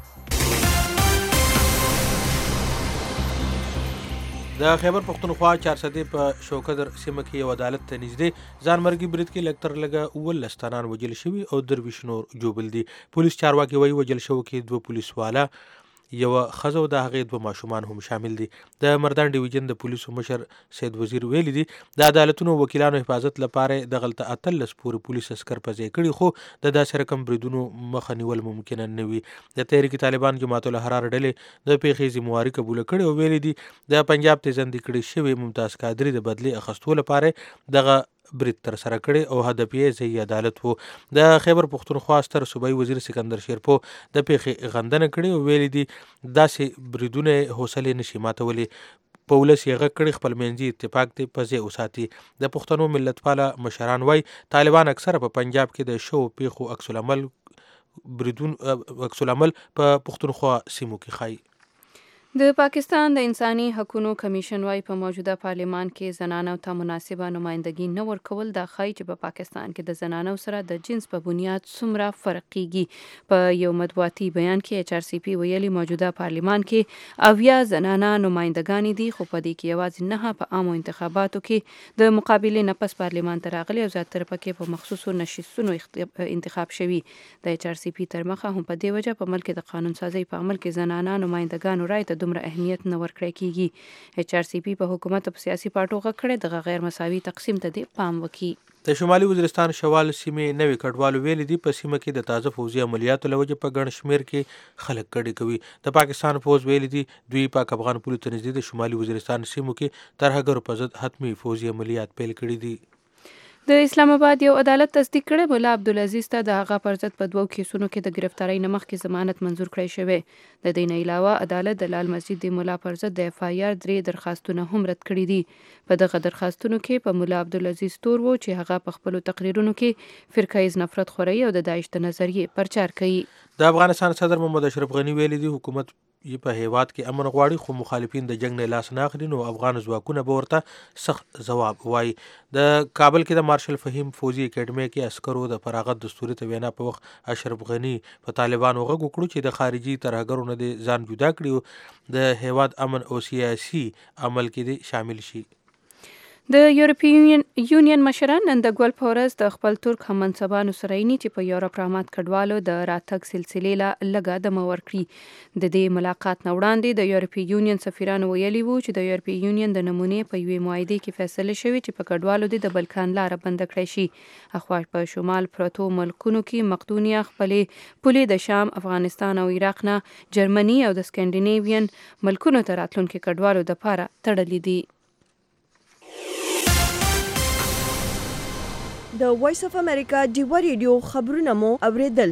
د خیبر پښتونخوا چارسدې په شوکدر سیمه کې یو عدالت ته نږدې ځانمرګي برید کې لږ تر لږه اوولس تنان وجل شوي او درویش نور جوبل دي. پولیس چارواکي وایي وجل شوو کې دوه پولیس والا، یوه ښځه او د هغې دوه ماشومان هم شامل دي. د مردان ډیویژن د پولیسو مشر سید وزیر ویلي دي د عدالتونو وکیلانو حفاظت لپاره دغلته اتلس پورې پولیس عسکر په ځای کړي، خو د داسې رقم بریدونو مخه نیول ممکنه نه وي. د تحریک طالبان جماعت الاحرار ډلې د پیښې ذمواري قبوله کړې او ویلي دي د پنجاب تیزندې کړې شوې ممتاز قادری د بدلې اخیستو لپاره دغه برید تر سره کړي او هدف یې ځای عدالت وو. د خیبر پښتونخوا ستر صوبایي وزیر سکندر شیرپو د پیښې غندنه کړې او ویلي دي داسې بریدونه حوصلې نشي ماتولی. په ولس یې غږ کړي خپل منځي اتفاق دی په ځای وساتي. د پښتنو ملتپاله مشران وایي طالبان اکثره په پنجاب کې د شوو پیښو عکس العمل بریدون عکس العمل په پښتونخوا سیمو کې ښایي. د پاکستان د انساني حقوقو کمیشن وايي په موجوده پارلیمان کې زنانو ته مناسبه نمائندګي نه ورکول دا ښایي چې په پاکستان کې د زنانو سره د جنس په بنیاد څومره فرق کیږي. په یو مطبوعاتي بیان کې ایچ آر سی پی ویلي موجوده پارلیمان کې اویا زنانه نمائندګانې دي، خو په دې کې یوازې نه په عامو انتخاباتو کې د مقابلې نه پس پارلیمان ته راغلي او زیاتره پکې په مخصوصو نشستونو انتخاب شوي. د ایچ آر سی پی تر مخه هم په دې وجه په ملک د قانون سازي په عمل کې زنانه نمائندګانو رای ته دومره اهمیت نه ورکړی کیږي. ایچ آر سی پی په حکومت او سیاسي پارټو غږ کړی دغه غیر مساوي تقسیم ته دې پام وکړي. د شمالي وزیرستان شوال سیمې نوي کډوالو ویلي دي په سیمه کې د تازه پوځي عملیاتو له وجې په ګڼ شمېر کې خلک کډې کوي. د پاکستان پوځ ویلي دي دوی پاک افغان پولو ته نږدې د شمالي وزیرستان سیمو کې ترهګرو په ضد حتمي پوځي عملیات پیل کړي دي. د اسلام آباد یو عدالت تصدیق کړی مولا عبدالعزیز ته د هغه پر ضد په دوو کیسونو کې د گرفتارۍ نه مخکې ضمانت منظور کړی شوی. د دې نه علاوه عدالت د لال مسجد د مولا پر ضد د اف آی آر درې درخواستونه هم رد کړي دي. په دغه درخواستونو کې په مولا عبدالعزیز تور و چې هغه په خپلو تقریرونو کې فرقه نفرت خوري او د داعش د نظریې پرچار کوي. د افغانستان صدر محمد اشرف غنی ویلي دي حکومت یې په هیواد کې امن غواړي، خو مخالفین د جنگ نه لاس نه اخلي نو افغان ځواکونه به ورته سخت ځواب وایي. د کابل کې د مارشل فهیم فوزي اکیډمي کې عسکرو د فراغت دستوري ته وینا په وخت اشرف غنی په طالبانو غږ وکړو چې د خارجي ترهګرو نه دې ځان جدا کړي او د هیواد امن او سیاسي عمل کې دې شامل شي. د یورپین یونین مشران نن د ګل په ورځ د خپل ترک هممنصبانو سره یې چې په یورپ رامات کډوالو د راتګ سلسلې لا لږه دمه ورکړي. د دې ملاقات نه وړاندې د یورپی یونین سفیرانو ویلي وو چې د یورپی یونین د نمونې په یوې معاهدې کې فیصله شوې چې په کډوالو د بلکان لاره بنده کړی شي. اخوا په شمال پرتو ملکونو کې مقدونیه خپلې پولې د شام، افغانستان او عراق نه جرمني او د سکینډینیوین ملکونو ته راتلونکي کډوالو د پاره تړلې دي. د وایس اف امریکا ډیوا ریډیو خبرونه مو اوریدل.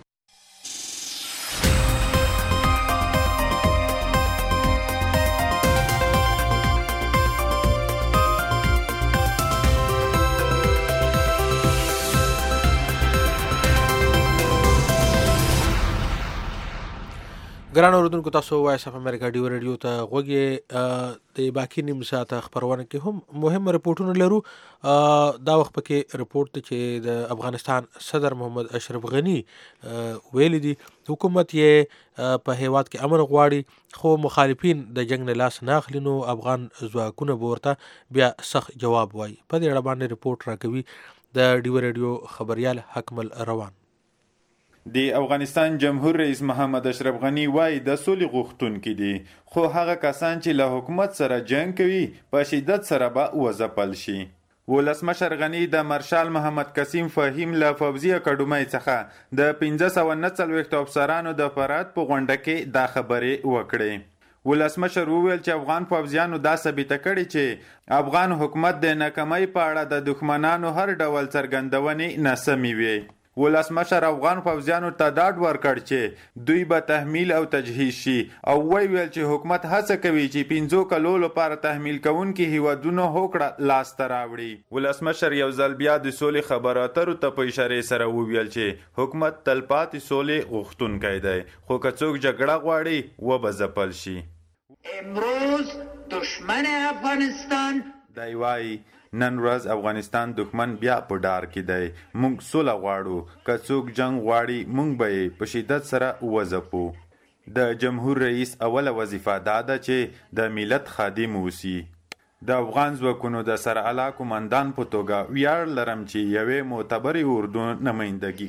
ګران اوریدونکو، تاسو وایس اف امریکا ډیو ریډیو ته غوږی. د باقی نیم ساعته خبرونه کې هم مهم رپورټونه لرو. دا وخت پکې رپورټ چې د افغانستان صدر محمد اشرف غنی ویلي دي حکومت یې په هیواد کې امن غواړي، خو مخالفین د جنگ نه لاس نه اخلي، نو افغان ځواکونه به ورته بیا سخت جواب وایي. په دې اړه باندې رپورټ راکوي د ډیو ریډیو خبريال حکمل روان. د افغانستان جمهور رئیس محمد اشرف غنی وایي د سولې غوښتونکي دي، خو هغه کسان چې له حکومت سره جنگ کوي په شدت سره به وځپل شي. ولسمشر غنی د مارشال محمد قسیم فهیم له پوځي اکاډمۍ څخه د پنځه سوه نه څلوېښتو افسرانو د فرات په غونډه کې دا خبرې وکړې. ولسمشر وویل چې افغان پوځیانو دا ثابته کړې چې افغان حکومت د ناکامۍ په اړه د دښمنانو هر ډول څرګندونې ناسمې وي. ولسمشر افغان پوځیانو ته ډاډ ورکړ چې دوی به تحمیل او تجهیز شي، او وی ویل چې حکومت هڅه کوي چې پنځو کلو لپاره تحمیل کوونکي هیوادونو هوکړه لاس ته راوړي. ولسمشر یو ځل بیا د سولې خبرو اترو ته په اشارې سره وویل چې حکومت تلپاتې سولې غوښتونکی دی، خو که څوک جګړه غواړي وبه ځپل شي. امروز دشمن افغانستان دی وایي نن ورځ افغانستان دښمن بیا په ډار کې دی. موږ سوله غواړو، که څوک جنگ غواړي موږ به یې په شدت سره وځپو. د جمهور رئیس اوله وظیفه دا ده چې د ملت خادم اوسي. د افغان ځواکونو د سرعلا قومندان په توګه ویاړ لرم چې یوې معتبرې اردو نمایندګي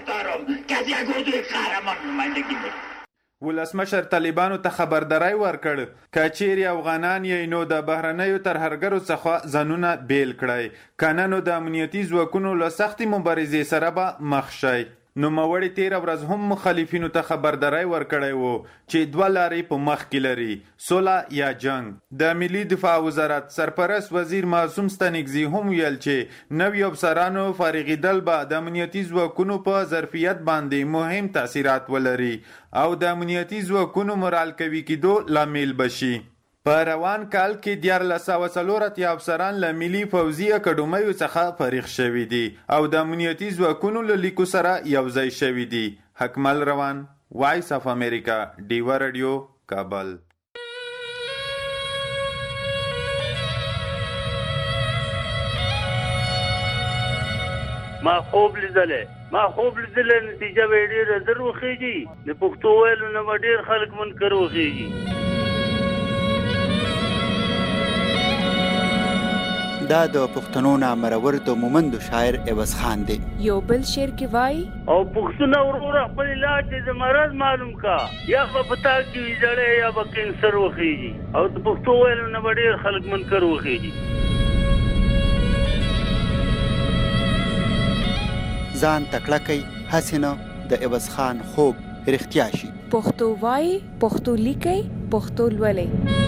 کوم. ولسمشر طالبانو ته خبرداری ورکړ که چیرې افغانان یې نو د بهرنیو ترهګرو څخه ځانونه بیل کړئ، کنه نو د امنیتي ځواکونو له سختې مبارزې سره به مخ شئ. نوموړي تیره ورځ هم مخالفینو ته خبرداری ورکړی و چې دوه لارې په مخ کې لري، سوله یا جنگ. د ملي دفاع وزارت سرپرست وزیر معصوم ستانکزي هم ویل چې نوي افسرانو فارغېدل به د امنیتي ځواکونو په ظرفیت باندې مهم تاثیرات ولري او د امنیتي ځواکونو مرال قوي کېدو لامل بشي. په روان کال کې دیارلس سوه څلور اتیا افسران له ملي پوځي اکاډمیو څخه فارغ شوي دي او د امنیتي ځواکونو له لیکو سره یوځای شوي دي. حکمل روان، وایس اف امریکا، ډیوا رادیو، کابل. ما خوب لیدلې ما خوب لیدلې نتیجه به ډېره زر وخیږي. د پښتو ویلو نه به ډېر خلک منکر وخیږي. دا د پښتنو نامرور د مومندو شاعر عوض خان دی. یو بل شعر کې وایي او پښتون وروره خپل علاج د مرض معلوم کا، یا به پتا کې ویځړې یا به کینسر وخیږي، او د پښتو ویلو نه به ډېر خلک منکر وخیږي. ځان تکړه کوي هسې نه د عوض خان خوب رښتیا شي. پښتو وایي، پښتو لیکي، پښتو لولئ.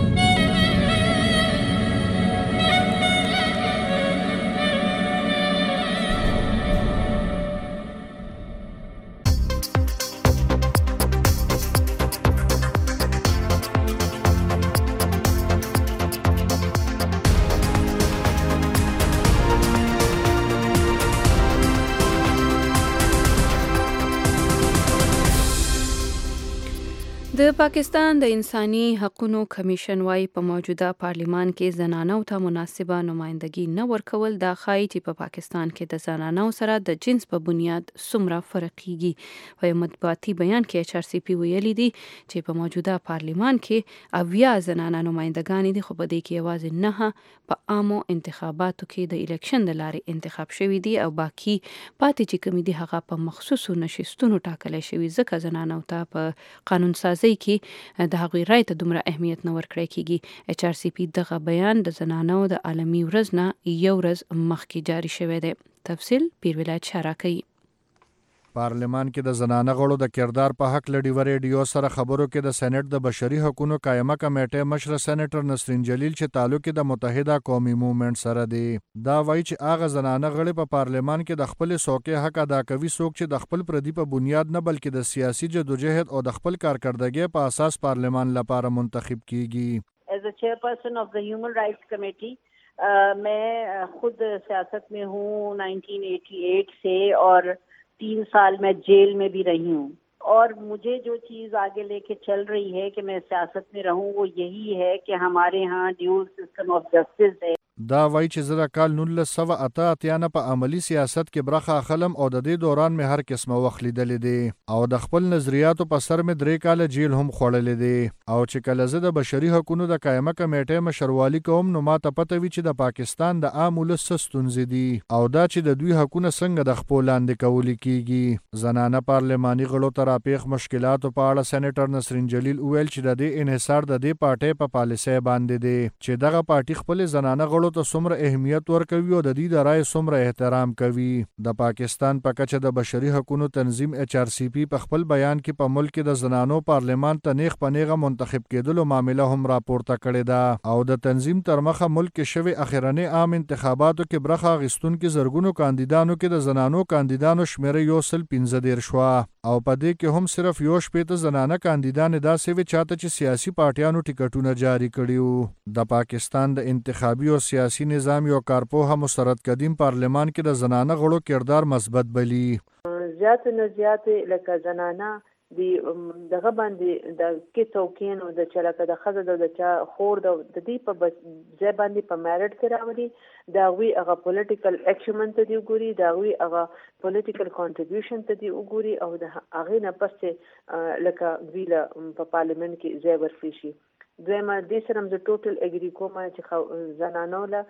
د پاکستان د انساني حقوقو کمیشن وايي په موجوده پارلیمان کې زنانو ته مناسبه نمائندګي نه ورکول دا ښایي چې په پاکستان کې د زنانو سره د جنس په بنیاد څومره فرق کیږي. په یو مطبوعاتي بیان کې ایچ آر سی پی ویلي دي چې په موجوده پارلیمان کې اویا زنانه نمائندګانې دي، خو په دې کې یوازې نه په عامو انتخاباتو کې د الیکشن د لارې انتخاب شوي دي او باقي پاتې چې کومې دي هغه په مخصوصو نشستونو ټاکلی شوي، ځکه زنانو ته په قانون سازي کې د هغوی رای ته دومره اهمیت نه ورکړی کیږي. ایچ آر سی پی دغه بیان د زنانو د عالمي ورځ نه یو ورځ مخکې جاری شوی دی. تفصیل پیر ولایت شارع کوي. پارلمان کې د زنانه غړو د کردار په حق لډي ریډیو سره خبرو کې د سېنات د بشري حقوقو قائمه کمیټې مشر سېنیټر نسرین جلیل چې تعلق د متحده قومي موومېنټ سره دی، دا وایي چې هغه زنانه غړي په پارلمان کې د خپل سوکې حق ادا کوي څوک چې د خپل پردي په بنیاد نه بلکې د سیاسي جدوجہد او د خپل کارکردګۍ په اساس پارلمان لپاره منتخب کیږي. As a chairperson of the Human Rights Committee, uh, मैं खुद सियासत में हूँ नाइनटीन एटी एट से और तीन साल मैं जेल में भी रही हूँ और मुझे जो चीज़ आगे लेके चल रही है कि मैं सियासत में रहूँ वो यही है कि हमारे यहाँ ड्यूल सिस्टम ऑफ जस्टिस है. دا وایي چې زه د کال نولس سوه اته اتیا نه په عملی سیاست کې برخه اخلم او د دې دوران مې هر قسمه وخت لیدلی دی او د خپل نظریاتو په سر مې درې کاله جیل هم خوړلی دی او چې کله زه د بشري حقوقو د قائمه کمیټې مشروالي کوم نو ما ته پته وي چې د پاکستان د عام ولس څه ستونزې دي او دا چې د دوی حقونه څنګه د خپو لاندې کولی کیږي. زنانه پارلماني غړو ته راپېښ مشکلاتو په اړه سېنیټر نسرین جلیل وویل چې د دې انحصار د دې پارټۍ په پالیسۍ باندې دی چې دغه پارټي خپل زنانه غړو ته څومره اهمیت ورکوي او د دې د رای څومره احترام کوي. د پاکستان په کچه د بشري حقوقو تنظیم ایچ آر سی پی په خپل بیان کې په ملک کې د زنانو پارلمان ته نیغ په نیغه منتخب کېدلو معامله هم راپورته کړې ده او د تنظیم تر مخه ملک کې شوی اخرنی عام انتخاباتو کې برخه اخیستونکو زرګونو کاندیدانو کې د زنانو کاندیدانو شمیره یو سل پنځه دېرش شوه او په دې کې هم صرف یو شپېته زنانه کاندیدانې داسې وې چاته چې سیاسي پارټیانو ټیکټونه جاری کړي وو. د پاکستان د انتخابي او سیاسي نظام یو کارپوه مسترد قدیم پارلمان کې د زنانه غړو کردار مثبت بلی. زیات نه زیات لکه زنانه دی دغه باندې د کې توکین او د چلکه د خزه د چا خور د دې په ځای باندې په میرټ کې راوړي دا وی هغه پولیټیکل اکشن ته دی وګوري دا وی هغه پولیټیکل کنټریبیوشن ته دی وګوري او د هغه نه پسته لکه ویله په پارلیمنت کې ځای ورکړي شي. دویمه دې سره هم زه ټوټل اګری کوم چې زنانو له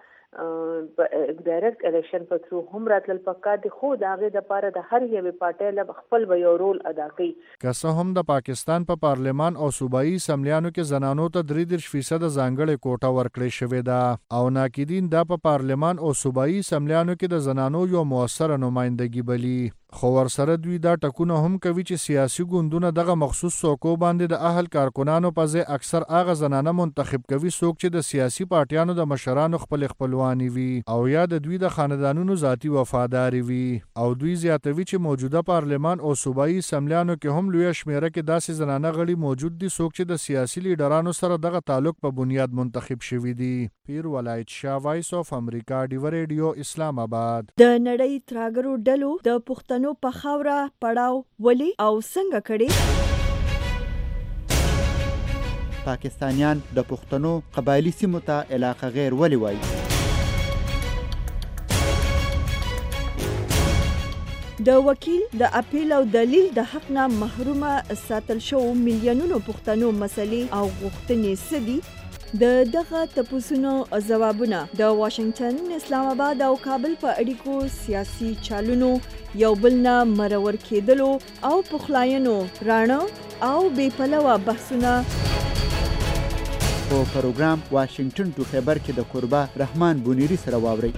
ډایرکټ الیکشن په ثرو هم راتلل پکار دي خو د هغې دپاره د هر یوې پارټۍ له خپل به یو رول ادا کوي. که څه هم د پاکستان په پا پارلمان او صوبایي اسمبلیانو کې زنانو ته درې دېرش فیصده ځانګړې کوټه ورکړې شوې ده او ناقدین دا په پا پارلمان او صوبایي اسمبلیانو کې د زنانو یو موثره نمایندګي بلی. خو ورسره دوی دا ټکونه هم کوي چې سیاسي ګوندونه دغه مخصوص څوکو باندې د اهل کارکنانو په ځای اکثر هغه زنانه منتخب کوي څوک چې د سیاسي پارټیانو د مشرانو خپل خپلواني وي او یا د دوی د خاندانونو ذاتی وفاداري وي او دوی زیاتوي چې موجوده پارلمان او صوبایي اسمبلیانو کې هم لویه شمیره کې داسې زنانه غړي موجود دي څوک چې د سیاسي لیډرانو سره دغه تعلق په بنیاد منتخب شوي دي. پیر ولایت شاه، وایس اف امریکا، ډیو ریډیو، اسلام آباد. د نړۍ تراګرو ډلو د پښتنو په خاوره پړاو ولي او څنګه کړي؟ پاکستانیان د پښتنو قبایلی سیمو ته علاقه غیر ولي وایي؟ د وکیل د اپیل او دلیل د حق نه محرومه ساتل شو میلیونونو پښتنو مسلې او غوښتنې سدي د دغه تپوسونو ځوابونه د واشنگټن، اسلام آباد او کابل په اړیکو سیاسي چالونو یو بل نه مرور کېدلو او پخلاینو رانه او بې پلوه بحثونه په پروګرام واشنگټن ټو خیبر کې د قربا رحمان بونیری سره واورئ.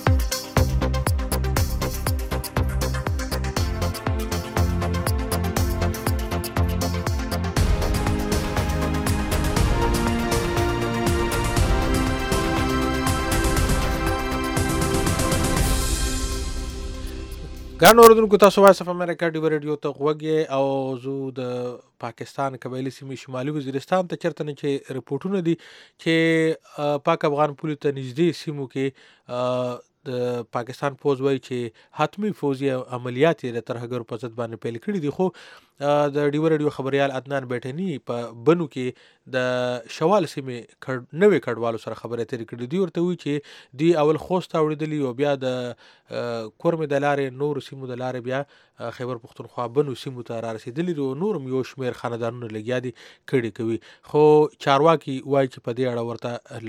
ګرانو اوریدونکو، تاسو وایس اف امریکا ډیو ریډیو ته غوږ او زه د پاکستان قبایلي سیمې شمالي وزیرستان ته چېرته نه چې رپورټونه دي چې پاک افغان پولې ته نږدې سیمو کې د پاکستان پوز وایي چې حتمی فوزي عملیات یې د ترهګرو په ضد باندې پیل کړي دي. خو د ډیو ریډیو خبريال عدنان بیٹنی په بنو کې د شوال سیمې نوې کډوالو سره خبرې اترې کړې دي. ورته وایي چې دی اول خوست اوریدلی او بیا د کورمې د لارې نور سیمو د لارې بیا خیبر پختونخوا بنو سیمو ته را رسیدلی دي او نورم یو شمیر خاندانونه لګیا دي کړي کوي. خو چارواکي وایي چې په دې اړه ورته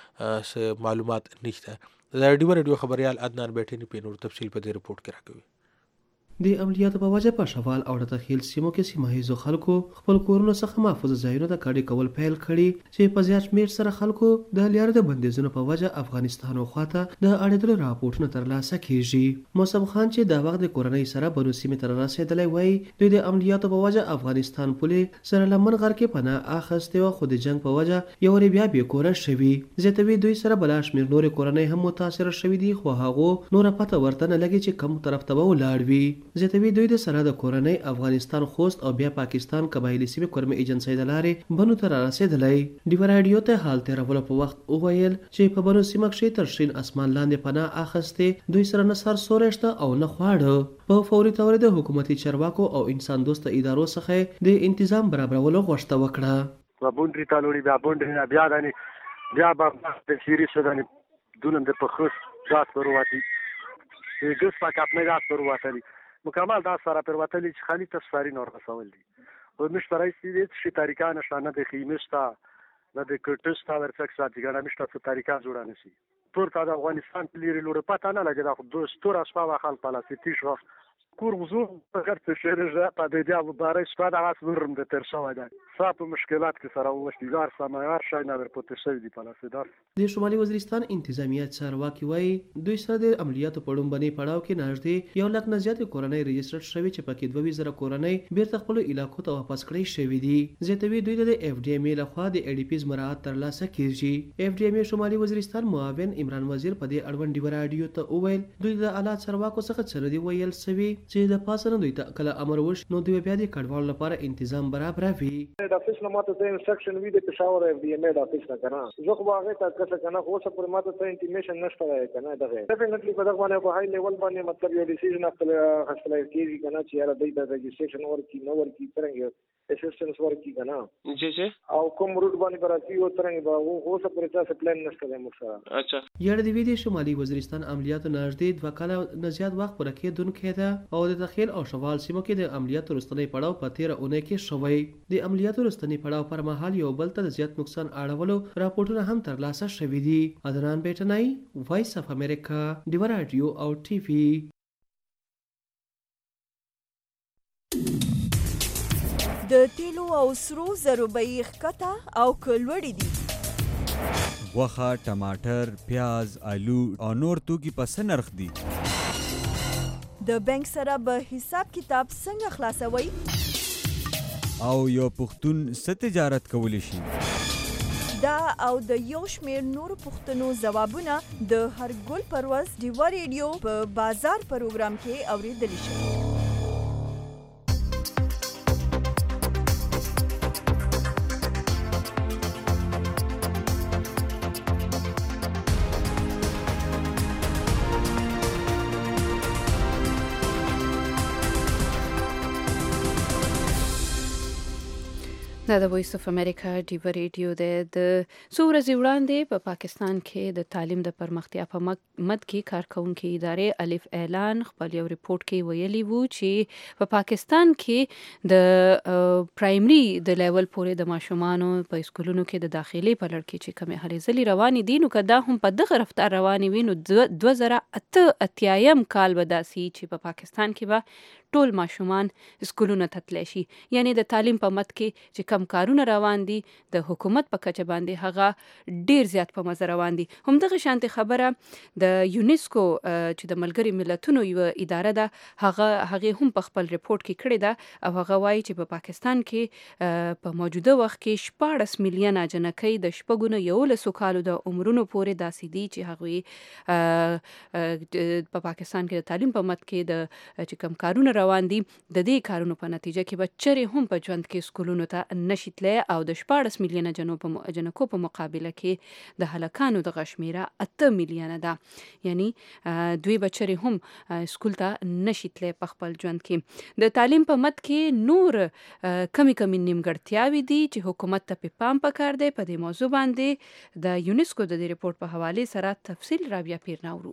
لا معلومات نشته. د ډیو ریډیو خبريال عدنان بیٹنی په نور تفصیل په دې رپورت کې راکوي. د عملیاتو په وجه په شوال او د تخیل سیمو کې سیمه ییزو خلکو خپل کورونو څخه محفوظ ځایونو ته کډې کول پیل کړي چې په زیات شمېر سره خلکو د لیارې د بندیزونو په وجه افغانستان خواته د اړېدلو راپورټونه ترلاسه کیږي. موسم خان چې د وخت د کورنۍ سره بنو سیمې ته رسېدلی وایي دوی د عملیاتو په وجه افغانستان پولې سره لمن غر کې پناه اخیستې وه خو د جنګ په وجه یو وارې بیا بې کوره شوي. زیاتوي دوی سره بلا شمېر نورې کورنۍ هم متاثره شوي دي خو هغو نوره پته ورته نه لګي چې کوم طرف ته به ولاړ وي. زیاتوي دوی د سره د کورنۍ افغانستان خوست او بیا پاکستان قبایلی سیمې کورمې ایجنسۍ د لارې بنو ته را رسېدلی. ډیو راډیو ته حال تېرولو په وخت وویل چې په بنو سیمه کښې تر شین اسمان لاندې پناه اخیستې دوی سره نه سر سوری شته او نه خواړه. په فوري توګه د حکومتي چارواکو او انسان دوسته ادارو څخه د انتظام برابرولو غوښتنه وکړه. بونډري تالوړي بیا بونډري بیا دانې بیا به د سیري سودانې دونم د پخوس داس پر وتی ګس پاک خپل داس پر وتی مکمل داس سره پر وتی چې خالي تصفاری نور رسول دي. او مش برای سیدت شي طریقان شانه د خیمستا نه د کټستا ورڅک ساتي ګڼه مشته څه طریقه جوړه نشي. تور تا د افغانستان پلیری لور پتا نه لګي دا دوست تور اسپا خپل پلاسټی شو کور وزو په ګرځ شهرجه په دې دی بارے سپا د واس ورم د تر شو ده صاحب مشکلات کې سره وشتګار سمار شای نه ورپوت شوی دی پلاسټدار. د شمالي وزیرستان انتظامیه چارواکي وایي دوی سره د عملیاتو په لومبني پړاو کې نږدې یو لک نه زیاتې کورنۍ رجسټر شوي چې پکې دوه ویزره کورنۍ بیرته خپل علاقو ته واپس کړی شوي دي. زیاتوي دوی د اف ډي ام ای لخوا د ای ډي پیز مراعات ترلاسه کیږي. اف ډي ام ای شمالي وزیرستان معاون عمران وزیر په دې اړوند ډیو راډیو ته وویل دوی د اعلی چارواکو څخه څه دی ویل سوي چې د پاسره دوی ته کله امر وش نو دوی بیا د کډوالو لپاره تنظیم برابروي. د افیس نه ماته د انسټرکشن وی د پېښور اف ډي ام ای د افیس نه کنه زه خو هغه ته کله کنه خو څه پر ماته ته انټیمیشن نشته کنه دغه ډیفینټلی په دغه باندې په هاي لیول باندې مطلب یو ډیسیژن خپل خپل کیږي کنه چې یاره د رجسټریشن ورکی نو ورکی څنګه اسسټنس ورکی کنه جی جی او کوم روټ باندې براتي او څنګه به هو څه پر څه پلان نشته د مخه. اچھا یړ دی ویدي شمالي وزیرستان عملیاتو نږدې دوه کاله نه زیات وخت پر کې دونکو ده او د تخیل او شوال سیمو کې د عملیاتو رستنی پړاو په تیر اونۍ کې شوی. د عملیاتو رستنی پړاو پر مهال یو بل ته زیات نقصان اړولو راپورټونه هم ترلاسه شوي دي. عدنان بیٹنای وایس اف امریکا ډیو راډیو او ټي وي. د تیلو او سرو زرو بیې ښکته او کلوړې دي. غوښه، ټماټر، پیاز، آلو او نور توکي په څه نرخ دي؟ د بانک سره به حساب کتاب څنګه خلاصوي؟ او یو پښتون څه تجارت کولی شي؟ دا او د یو شمېر نورو پوښتنو ځوابونه د هر ګل پر ورځ ډیوه ریډیو په بازار پروګرام کې اورېدلی شي. دا د وایس اف امریکا ډیو ریډیو دی. د څو ورځې وړاندې په پاکستان کې د تعلیم د پرمختیا په مد کې کارکونکي ادارې الف اعلان خپل یو ریپورت کې ویلي وو چې په پاکستان کې د پرایمري د لیول پورې د ماشومانو په اسکولونو کې د داخلي په لړ کې چې کومې هلې ځلې روانې دي نو که دا هم په دغه رفتار روانې وي نو دوه زره اته اتیایم کال به داسې چې په پاکستان کې به ټول ماشومان اسکولونو ته تللی شي. یعنی د تعلیم په مد کې چې کم کارونه روان دي د حکومت په کچه باندې هغه ډیر زیات په مزه روان دي. همدغه شانتې خبره د یونیسکو چې د ملګري ملتونو یو اداره ده هغه هغه هم په خپل ریپورت کې کړی ده او هغه وایي چې په پاکستان کې په موجوده وخت کې شپاړس میلیونه جنکۍ د شپږو نه یولسو کالو د عمرونو پورې داسې دي چې هغوی په پاکستان کې د تعلیم په مد کې د چې کم کارونه روان دي د دې کارونو په نتیجه کې به چرې هم په ژوند کې سکولونو ته نشي تللی او د شپاړس میلیونه جنکو په مقابله کې د هلکانو دغه شمیره اته میلیونه ده. یعنی دوی بچرې هم سکول ته نشي تللی په خپل ژوند کې. د تعلیم په مد کې نور کمی کمی نیمګړتیاوې دي چې حکومت ته په پام پکار دی. په دې موضوع باندې د یونیسکو د دې رپورټ په حواله سره تفصیل رابعه پیر ناورو.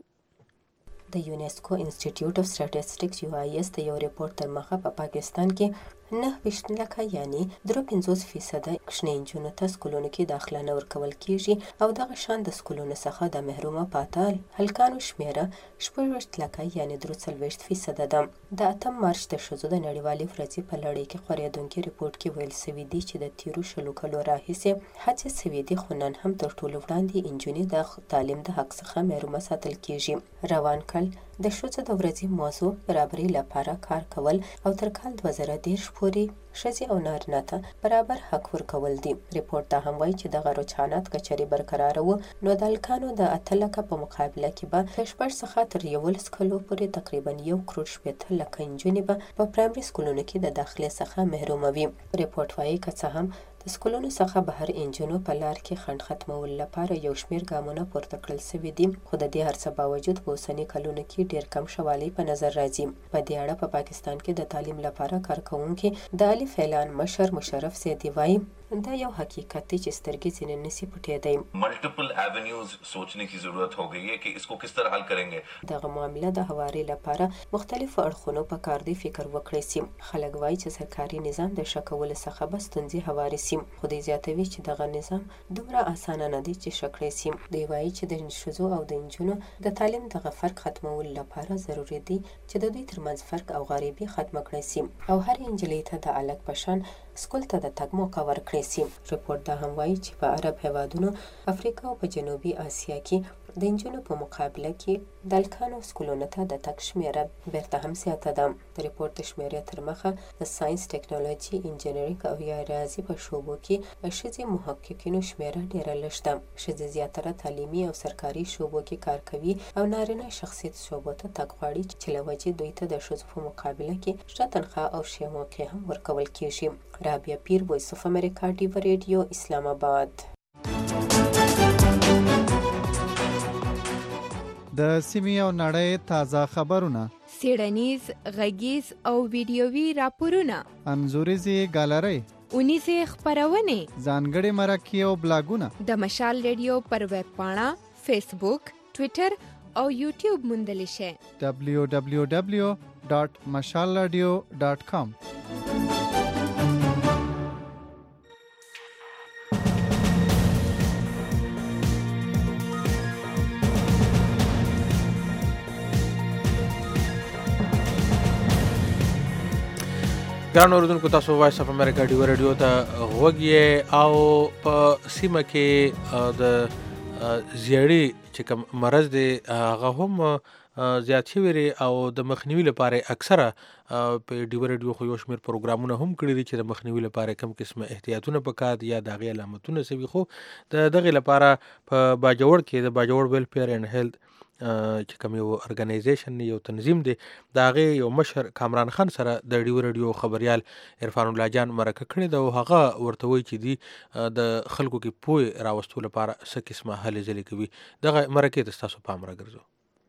د یونیسکو انسټیټیوټ اف سټاټسټکس یو آی ایس د یو رپورټ تر مخه په پاکستان کې نه ویشت لکه یعنی درې پنځوس فیصده کښنې نجونو ته سکولونو کې داخله نه ورکول کیږي او دغه شان د سکولونو څخه د محرومه پاته هلکانو شمیره شپږ ویشت لکه یعنی درې څلوېښت فیصده ده. د اتم مارچ د ښځو د نړیوالې ورځې په لړۍ کې خورېدونکي رپورټ کې ویل سوي دي چې د تیرو شلو کلو راهیسې هڅې سوي دي خو نن هم تر ټولو وړاندې نجونې د تعلیم د حق څخه محرومه ساتل کیږي. روان کال د ښځو د ورځې موضوع برابرۍ لپاره کار کول او تر کال دوه زره دېرش پورې ښځې او نارینه ته برابر حق ورکول دي. رپورټ دا هم وایي چې دغه رجحانات که چېرې برقراره وو نو د هلکانو د اته لکه په مقابله کې به د شپږ څخه تر یولس کلو پورې تقریبا یو کروړ شپېته لکه نجونې به په پرایمري سکولونو کې د داخلې څخه محرومه وي. رپورټ وایي که څه هم د سکولونو څخه بهر انجونو په لار کې خنډ ختمولو لپاره یو شمېر ګامونه پورته کړل سوي دي خو د دې هر څه باوجود په اوسني کلونو کې ډېر کم شوالی په نظر راځي. په دې اړه په پاکستان کې د تعلیم لپاره کارکوونکي د الف اعلان مشر مشرف سیدی وایي دا یو حقیقت دی چې سترګې ځینې نشي پټېدی. ملټیپل ایونیوز سوچنے کی ضرورت ہو گئی ہے کہ اس کو کس طرح حل کریں گے. دغه معامله د هواري لپاره مختلفو اړخونو په کار دی فکر وکړی سي. خلک وایي چې سرکاري نظام د شکولو څخه به ستونزې هواري سي خو دوی زیاتوي چې دغه نظام دومره اسانه نه دی چې شکړی سي. دوی وایي چې د ښځو او د نجونو د تعلیم دغه فرق ختمولو لپاره ضروري دی چې د دوی ترمنځ فرق او غریبي ختمه کړی سي او هر نجلۍ ته د الګ په شان سکول ته د تګ موقع ورکړی سي. رپورټ دا هم وایي چې په عرب هیوادونو، افریقا او په جنوبي اسیا کې د نجونو په مقابله کې د هلکانو سکولونو ته د تګ شمیره بیرته هم زیاته ده. د رپورټ د شمیرې تر مخه د ساینس، ټکنالوژي، انجینرینګ او یا ریاضي په شعبو کې ښځې محققینو شمیره ډېره لږ ده. ښځې زیاتره تعلیمي او سرکاري شعبو کې کار کوي او نارینه شخصیت شعبو ته تګ غواړي چې له وجې دوی ته د ښځو په مقابله کې ښه تنخواه او ښې موقع هم ورکول کیږي. رابعه پیر، وایس اف امریکا، ډیو ریډیو، اسلام آباد. د سیمې او نړۍ تازه خبرونه، څېړنیز، غږیز او ویډیوي راپورونه، انځوریزې ګالرۍ، اونیزې خپرونې، ځانګړي مرکې او بلاګونه د مشال ریډیو پر ویب پاڼه، فیسبوک، ټویټر او یوټیوب موندلی شئ. دبلیو دبلیو دبلیو ډاټ مشال راډیو ډاټ کام. ګران اوریدونکو، تاسو وایس اف امریکا ډیو ریډیو ته غوږ یې او په سیمه کې د زیړي چې کوم مرض دی هغه هم زیات شوی دی او د مخنیوي لپاره اکثره په ډیو ریډیو خو یو شمېر پروګرامونه هم کړي دي چې د مخنیوي لپاره کم قسمه احتیاطونه پکار دي یا د هغې علامتونه سوي. خو د دغې لپاره په باجوړ کې د باجوړ ویلفیر اینډ هیلث چې کوم یو ارګنایزیشن یو تنظیم دی د هغې یو مشر کامران خان سره د ډیو ریډیو خبریال عرفان الله جان مرکه کړې ده او هغه ورته وایي چې دی د خلکو کې پوهې راوستو لپاره څه قسمه هلې ځلې کوي. دغه مرکې ته ستاسو پام راګرځو.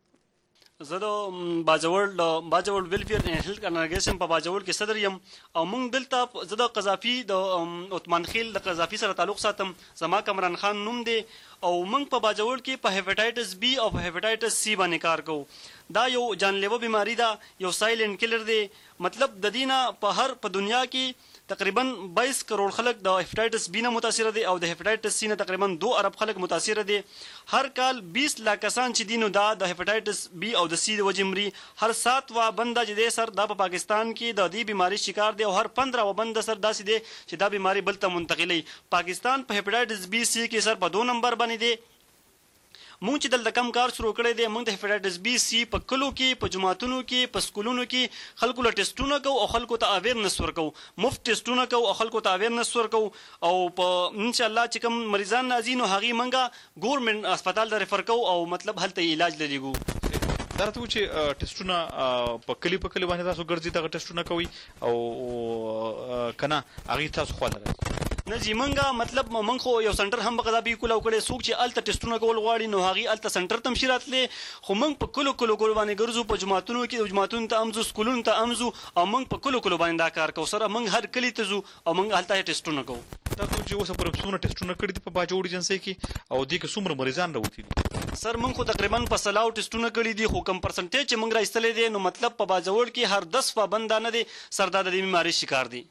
زه د باجوړ د باجوړ ویلفیر اینډ هیلث ارګنایزیشن په باجوړ کې صدر یم او موږ دلته زه د قذافي د عثمان خیل د قذافي سره تعلق ساتم. زما کامران خان نوم دی او موږ په باجوړ کې په هیپاټایټس بی او په هیپاټایټس سی باندې کار کوو. دا یو جانلیوا بیماری ده، یو سایلنٹ کلر دی. مطلب د دې نه په هر په دنیا کې تقریبا بایس کروڑ خلک د هیپاټایټس بی نه متاثره دي او د هیپاټایټس سی نه تقریبا دو ارب خلک متاثره دي. هر کال بیس لاک کسان چې دي نو دا د هیپاټایټس بی او د سی د وجې مري. هر سات وا بنده چې دی سر دا په پاکستان کې د دې بیماری شکار دی او هر پندرہ وا بنده سر داسې دی چې دا بیماری بل ته منتقلی. پاکستان په هیپاټایټس بی سی کې سر په دو نمبر باندې دی. مونږ چې دلته کم کار شروع کړی دی، مونږ د هیپاټایټس بی سی په کلو کې، په جماعتونو کې، په سکولونو کې خلکو له ټیسټونه کوو او خلکو ته اویرنس ورکوو. مفت ټیسټونه کوو او خلکو ته اویرنس ورکوو او په انشاءالله چې کوم مریضان راځي نو هغې مونږه ګورمنټ هسپتال ته ریفر کوو او مطلب هلته یې علاج للیږو. دا راته و چې ټیسټونه په کلي په کلي باندې تاسو ګرځي دغه ټیسټونه کوئ او که نه هغې تاسو خوا ته راځي؟ نه جی منګه مطلب من خو یو سنټر هم په قضا کول او کړي څوک چې الته ټیسټونه کول غواړي نو هغه الته سنټر تم شرات لې خو من په کلو کلو کول باندې ګرځو په جماعتونو کې جماعتونو ته امزو سکولونو ته امزو او من په کلو کلو باندې دا کار کوو سره من هر کلی ته زو او من الته ټیسټونه کوو تاسو چې اوس پر څونه ټیسټونه کړی په باجوړ جنسي کې او دې کې څومره مریضان راوتی دي سر من خو تقریبا په سلاو ټیسټونه کړی دي خو کم پرسنټیج چې موږ راځلې دي نو مطلب په باجوړ کې هر دس پابندانه دي سردار د بیماری شکار دي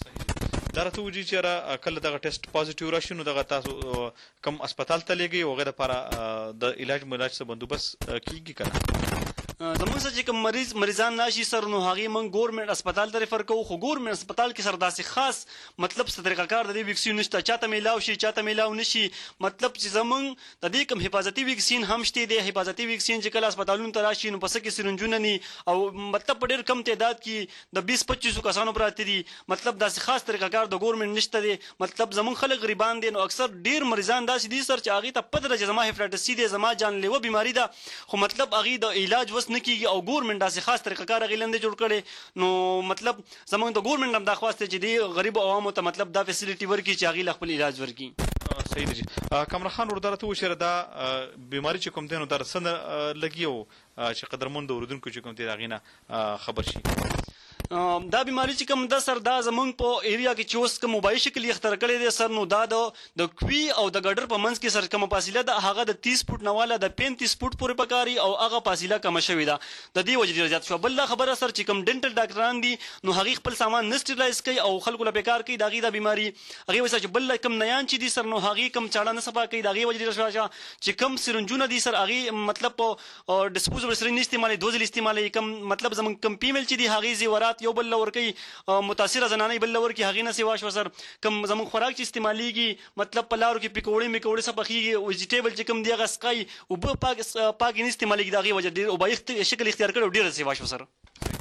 دا راته وږي چې را کله دغه ټیسټ پازیټیو راشي نو دغه تاسو کم هسپتال ته لګي او غیر لپاره د علاج ملاج څخه بندوبست کیږي کنه زموږ څخه چې کوم مریض مریضان ناشي سر نو هغه من ګورنمنت هسپتال ته ریفر کوو خو ګورنمنت هسپتال کې سر داسې خاص مطلب څه طریقه کار د دې ویکسین نشته چاته میلاو شي چاته میلاو نشي مطلب چې زمون د دې کوم حفاظتي ویکسین هم شته دی حفاظتي ویکسین چې کله هسپتالونو ته راشي نو پس کې سرنجونه ني او مطلب په ډېر کم تعداد کې د بیس پچیس کسانو پراته دي مطلب داسې خاص طریقه کار د ګورنمنت نشته دی مطلب زمون خلک غریبان دي نو اکثر ډېر مریضان داسې دي سر چې هغه ته پدره چې زما هپاتایټس سی دی زما جان لیوه بیماری ده خو مطلب هغه د علاج وس نه کیږي او ګورنمنت داسې خاص طریقه کار غیلندې جوړ کړي نو مطلب زمونږ د ګورنمنت هم دا خواسته چې دی غریب عوامو ته مطلب دا فیسیلیټي ورکړي چې هغه خپل علاج ورکړي صحیح دی کمران خان ورته ته وشره دا بیماری چې کوم دی نو در سن لګیو چې قدرمن د اوردونکو چې کوم دی دا غینه خبر شي دا بیماری چې کوم د سر دا زمونږ په ایریا کې چې اوس کوم موبایل شکل اختر کړی دی سر نو دا د کوي او د ګډر په منځ کې سر کوم فاصله ده هغه د تیس فوټ نه والا د پینتیس فوټ پورې پکاري او هغه فاصله کم شوې ده د دې وجې ډېر زیات شو بل خبره سر چې کوم ډینټل ډاکټران دي نو هغه خپل سامان نسټرلایز کوي او خلکو له بیکار کوي دغه د بیماری هغه وسه چې بل کم نیان چې دي سر نو هغه کم چاړه نه صفا کوي دغه وجې ډېر شو چې کم سرنجونه دي سر هغه مطلب ډیسپوزبل سرنج استعمالي دوزل استعمالي کم مطلب زمون کم پیمل چې دي هغه زیورات یو بل لور کوي متاثره زنانه بل لور کې هغه نه سی واش وسر کم زمون خوراک چې استعماليږي مطلب پلارو کې پکوړې میکوړې سپخيږي ویجیټیبل چې کم دی هغه سکای او په پاک پاک نه استعماليږي دغه وجه ډیر او به شکل اختیار کړو ډیر سی واش وسر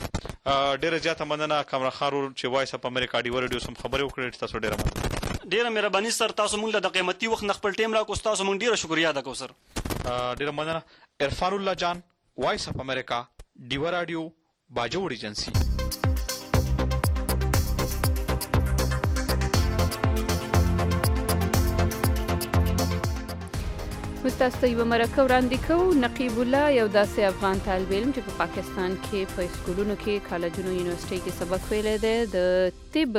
ډیر زیاته مننه کمران خان چې وایس اپ امریکا دی ورډیو سم خبرې وکړې تاسو ډیر مننه ډیر مهرباني سر تاسو مونږ د قیمتي وخت خپل ټیم را کو تاسو مونږ ډیر شکریا ادا کوو سر ډیر مننه عرفان الله جان وایس اپ امریکا دی ورډیو باجوړ ایجنسی مستاسو یو مرکه وړاندې کوو نقیب الله یو داسې افغان طالب علم چې په پا پاکستان کې په سکولونو کې کالجونو یونیورسيټي کې سبق ویلی دی د طب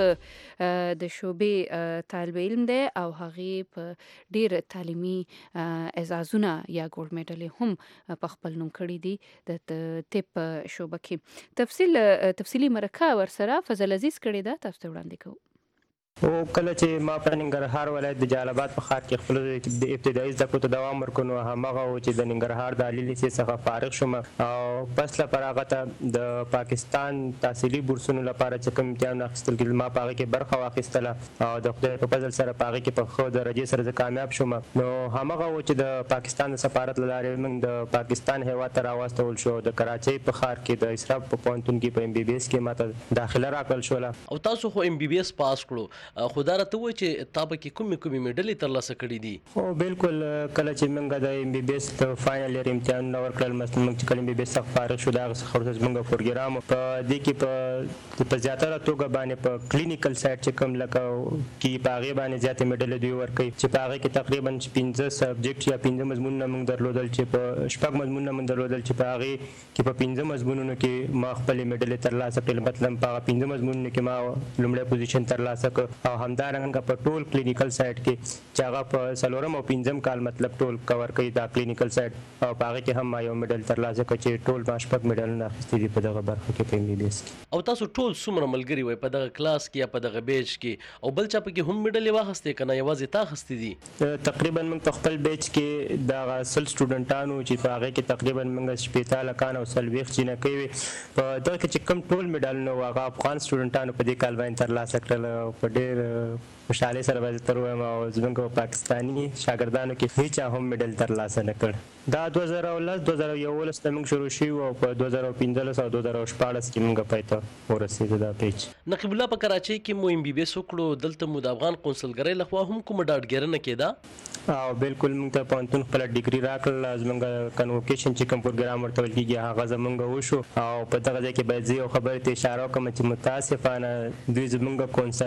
د شعبې طالب علم دی او هغه په ډیر تعلیمي اعزازونه یا ګولډ میډل هم په خپل نوم کړی دي د طب شعبه کې تفصیل تفصیلی مرکه ورسره فضل عزیز کړی دا تاسو وړاندې کوو او کله چې ما په ننګرهار ولایت د جلال آباد په ښار کې خپل د ابتدایي زده کړو ته دوام ورکړ نو هماغه و چې د ننګرهار د عالي لیسې څخه فارغ شوم او پس له هغه ته د پاکستان تحصیلي بورسونو لپاره چې کوم امتحان اخیستل کېدل ما په هغه کې برخه واخیستله او د خدای په فضل سره په هغه کې په ښه درجې سره زه کامیاب شوم نو هماغه و چې د پاکستان د سفارت له لارې موږ د پاکستان هیواد ته راواستول شو د کراچۍ په ښار کې د اسراف په پوهنتون کې په ایم بي بي ایس کې ماته داخله راکړل شوله او تاسو خو ایم بي بي ایس پاس کړو خو دا راته وایي چې تا به کې کومې کومې میډلې ترلاسه کړي دي او بالکل کله چې موږ د ایم بي بي ایس د فاینل ایئر امتحانونه ورکړل مثلا موږ چې کله ایم بي بي ایس څخه فارغ شو د هغه څخه وروسته زموږ پروګرام په دې کې په په زیاتره توګه باندې په کلینیکل سایډ چې کوم لکه کې په هغې باندې زیاتې میډلې دوی ورکوي چې په هغې کې تقریبا پنځه سبجیکټ یا پنځه مضمونونه موږ درلودل چې په شپږ مضمونونه موږ درلودل چې په هغې کې په پنځه مضمونونو کې ما خپلې میډلې ترلاسه کړل مطلب په هغه پنځه مضمونونو کې ما لومړی پوزیشن ترلاسه کړ او همدارنګه په ټول کلینیکل سایډ کې چې هغه په څلورم او پنځم کال مطلب ټول کور کوي دا کلینیکل سایډ او په هغه کې هم ما یو میډل ترلاسه کړ چې ټول ما شپږ میډلونه اخیستي دي په دغه برخه کې په ایم بي بي ایس کې او تاسو ټول څومره ملګري وای په دغه کلاس کې یا په دغه بیچ کې او بل چا پکې هم میډلې واخیستې که نه یوازې تا اخیستې دي تقریبا موږ په خپل بیچ کې دغه سل سټوډنټانو چې په هغې کې تقریبا موږ شپېته هلکان او څلوېښت جینکۍ وې په دغه کې چې کوم ټول میډلونه وو هغه افغان سټوډنټانو په دې کال باندې ترلاسه کړل او په ډېر خوشحالۍ سره به زه تر ووایم او زموږ په پاکستاني شاګردانو کې هېچا هم میډل ترلاسه نه کړ دا دوه زره لس دوه زره یولس ته موږ شروع شوي او په دوه زره پنځلس او دوه زره شپاړس کې موږ پای ته ورسېدو دا پیج نقیب الله په کراچۍ کې مو ایم بي بي ایس وکړو دلته مو د افغان قونسلګرۍ لخوا هم کومه ډاډګیرنه کېده او بالکل موږ ته پوهنتون خپله ډیګري راکړله زموږ کنوکیشن چې کوم پروګرام ورته ویل کېږي هغه زموږ وشو او په دغه ځای کې باید زه یو خبرې ته اشاره وکړم چې متاسفانه دوی زموږ کونسلیټ ته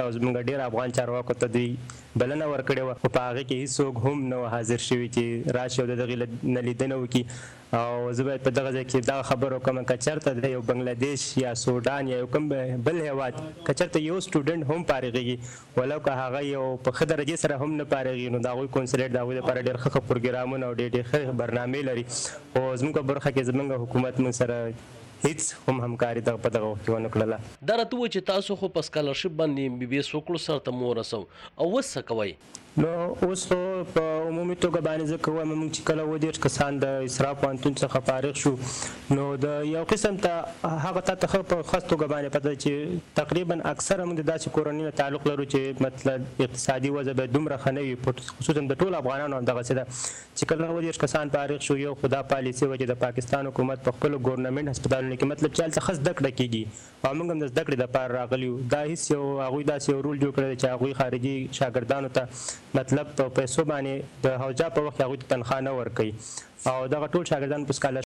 او زموږ ډېر افغان چارواکو ته دوی بلنه ورکړې وه، خو په هغې کې هېڅوک هم نه حاضر شوي چې راشي او د دغې نه لیدنه وکړي. او زه باید په دغه ځای کې دغه خبره وکړم که چېرته د یو بنګلادیش یا سوډان یا یو کوم بل هېواد که چېرته یو سټوډنټ هم فارغېږي ولو که هغه یو په ښه درجې سره هم نه فارغېږي، نو د هغوی کونسلیټ د هغوی لپاره ډېر ښه ښه پروګرامونه او ډېر ډېر ښه برنامې لري. خو زموږ په برخه کې زموږ حکومت موږ سره هیڅ هم همکاري دغه په دغه وخت کې ونه کړله. دا راته ووایه چې تاسو خو په سکالرشپ باندې ایم بي بي ایس وکړو سر ته مو ورسو او اوس څه کوئ؟ نو اوس خو په عمومي توګه باندې زه کوم موږ چې کله اووه دېرش کسان د اسراف پوهنتون څخه فارغ شو نو د یو قسم ته هغه تا ته ښه په خاص توګه باندې پته چې تقریبا اکثره موږ د داسې کورنۍ نه تعلق لرو چې مطلب اقتصادي وضع به دومره ښه نه وي، خصوصا د ټولو افغانانو همدغسې ده چې کله اووه دېرش کسان فارغ شو. یو خو دا پالیسي وه چې د پاکستان حکومت په خپلو ګورنمنټ هسپتالونو کې مطلب چې هلته ښه زده کړه کېږي او موږ هم د زده کړې دپاره راغلي یو. دا هېڅ یو هغوی داسې یو رول جوړ کړی دی چې هغوی خارجي شاګردانو ته مطلب په پیسو باندې د حوجا په وخت هغوی ته تنخواه نه ورکوي او دغه ټول شاګردان په سکالرشپ